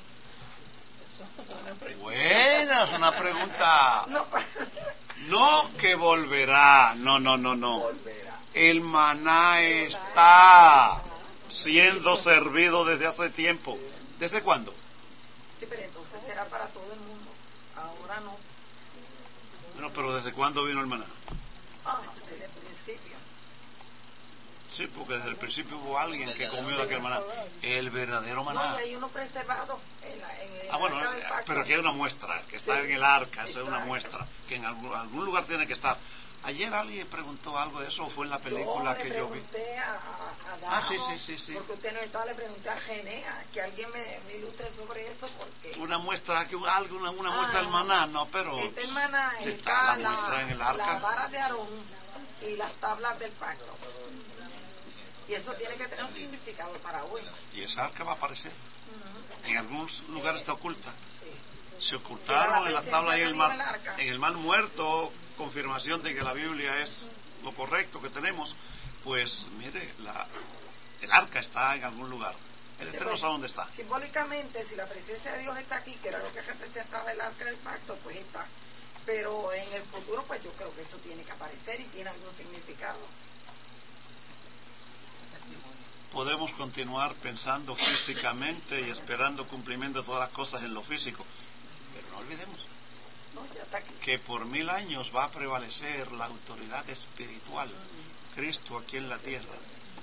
Speaker 1: Buena, es una pregunta.
Speaker 4: No,
Speaker 1: No que volverá, no, no, no, no.
Speaker 4: volverá.
Speaker 1: El maná está siendo servido desde hace tiempo. ¿Desde cuándo?
Speaker 4: Sí, pero entonces será para todo el mundo. Ahora no.
Speaker 1: Bueno, pero ¿desde cuándo vino el maná?
Speaker 4: Ah, desde el principio.
Speaker 1: Sí, porque desde el principio hubo alguien que comió de aquel maná. El verdadero
Speaker 4: No,
Speaker 1: maná.
Speaker 4: y hay uno preservado en, la, en el
Speaker 1: Ah, bueno,
Speaker 4: arca del pacto.
Speaker 1: pero aquí hay una muestra, que está
Speaker 4: Sí,
Speaker 1: en el arca, esa es una
Speaker 4: exacto.
Speaker 1: muestra, que en algún, algún lugar tiene que estar. Ayer alguien preguntó algo de eso, o fue en la película
Speaker 4: yo
Speaker 1: que
Speaker 4: le
Speaker 1: yo vi.
Speaker 4: pregunté a, a, a Damo,
Speaker 1: Ah, sí, sí, sí, sí.
Speaker 4: porque usted no estaba, le pregunté a Genea, que alguien me, me ilustre sobre eso, porque
Speaker 1: Una muestra, que algo, una, una
Speaker 4: Ah,
Speaker 1: muestra del maná, no, pero
Speaker 4: esta hermana
Speaker 1: está
Speaker 4: está
Speaker 1: la muestra en el arca.
Speaker 4: las varas de Aarón y las tablas del pacto. Y eso tiene que tener un significado para hoy.
Speaker 1: Y esa arca va a aparecer.
Speaker 4: Ujú.
Speaker 1: En algunos lugares está oculta.
Speaker 4: Sí.
Speaker 1: Se ocultaron en la tabla y el mar,
Speaker 4: en el arca.
Speaker 1: en el mar muerto, confirmación de que la Biblia es lo correcto que tenemos. Pues mire, la, el arca está en algún lugar. El
Speaker 4: Sí,
Speaker 1: Eterno
Speaker 4: pues,
Speaker 1: sabe dónde está.
Speaker 4: Simbólicamente, si la presencia de Dios está aquí, que era lo que representaba el arca del pacto, pues está. Pero en el futuro, pues yo creo que eso tiene que aparecer y tiene algún significado.
Speaker 1: Podemos continuar pensando físicamente y esperando cumplimiento de todas las cosas en lo físico, pero no olvidemos
Speaker 4: No, ya está aquí.
Speaker 1: que por mil años va a prevalecer la autoridad espiritual, Cristo aquí en la tierra.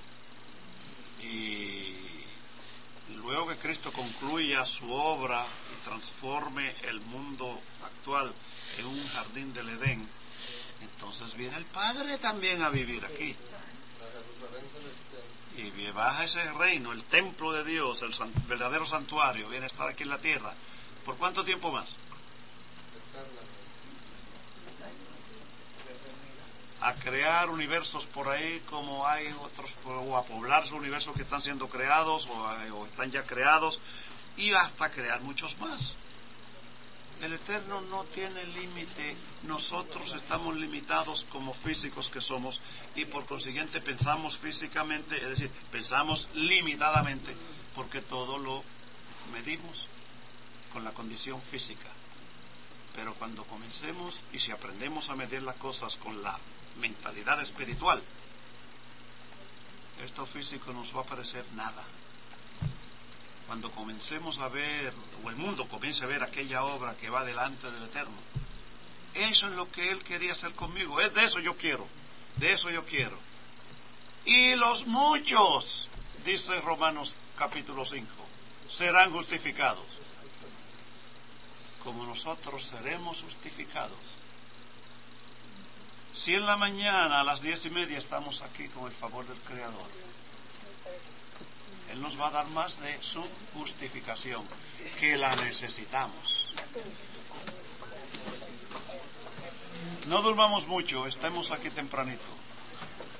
Speaker 1: Y luego que Cristo concluya su obra y transforme el mundo actual en un jardín del Edén, entonces viene el Padre también a vivir aquí.
Speaker 2: La Jerusalén celestial.
Speaker 1: Y baja ese reino, el templo de Dios, el san- verdadero santuario, viene a estar aquí en la tierra. ¿Por cuánto tiempo más? A crear universos por ahí como hay otros, o a poblar esos universos que están siendo creados o, a- o están ya creados, y hasta crear muchos más. El Eterno no tiene límite. Nosotros estamos limitados como físicos que somos y por consiguiente pensamos físicamente, es decir, pensamos limitadamente porque todo lo medimos con la condición física. Pero cuando comencemos y si aprendemos a medir las cosas con la mentalidad espiritual, esto físico nos va a parecer nada. Cuando comencemos a ver, o el mundo comience a ver aquella obra que va delante del Eterno, eso es lo que Él quería hacer conmigo, es de eso yo quiero, de eso yo quiero. Y los muchos, dice Romanos capítulo cinco, serán justificados, como nosotros seremos justificados. Si en la mañana a las diez y media estamos aquí con el favor del Creador, Él nos va a dar más de su justificación, que la necesitamos. No durmamos mucho, estemos aquí tempranito.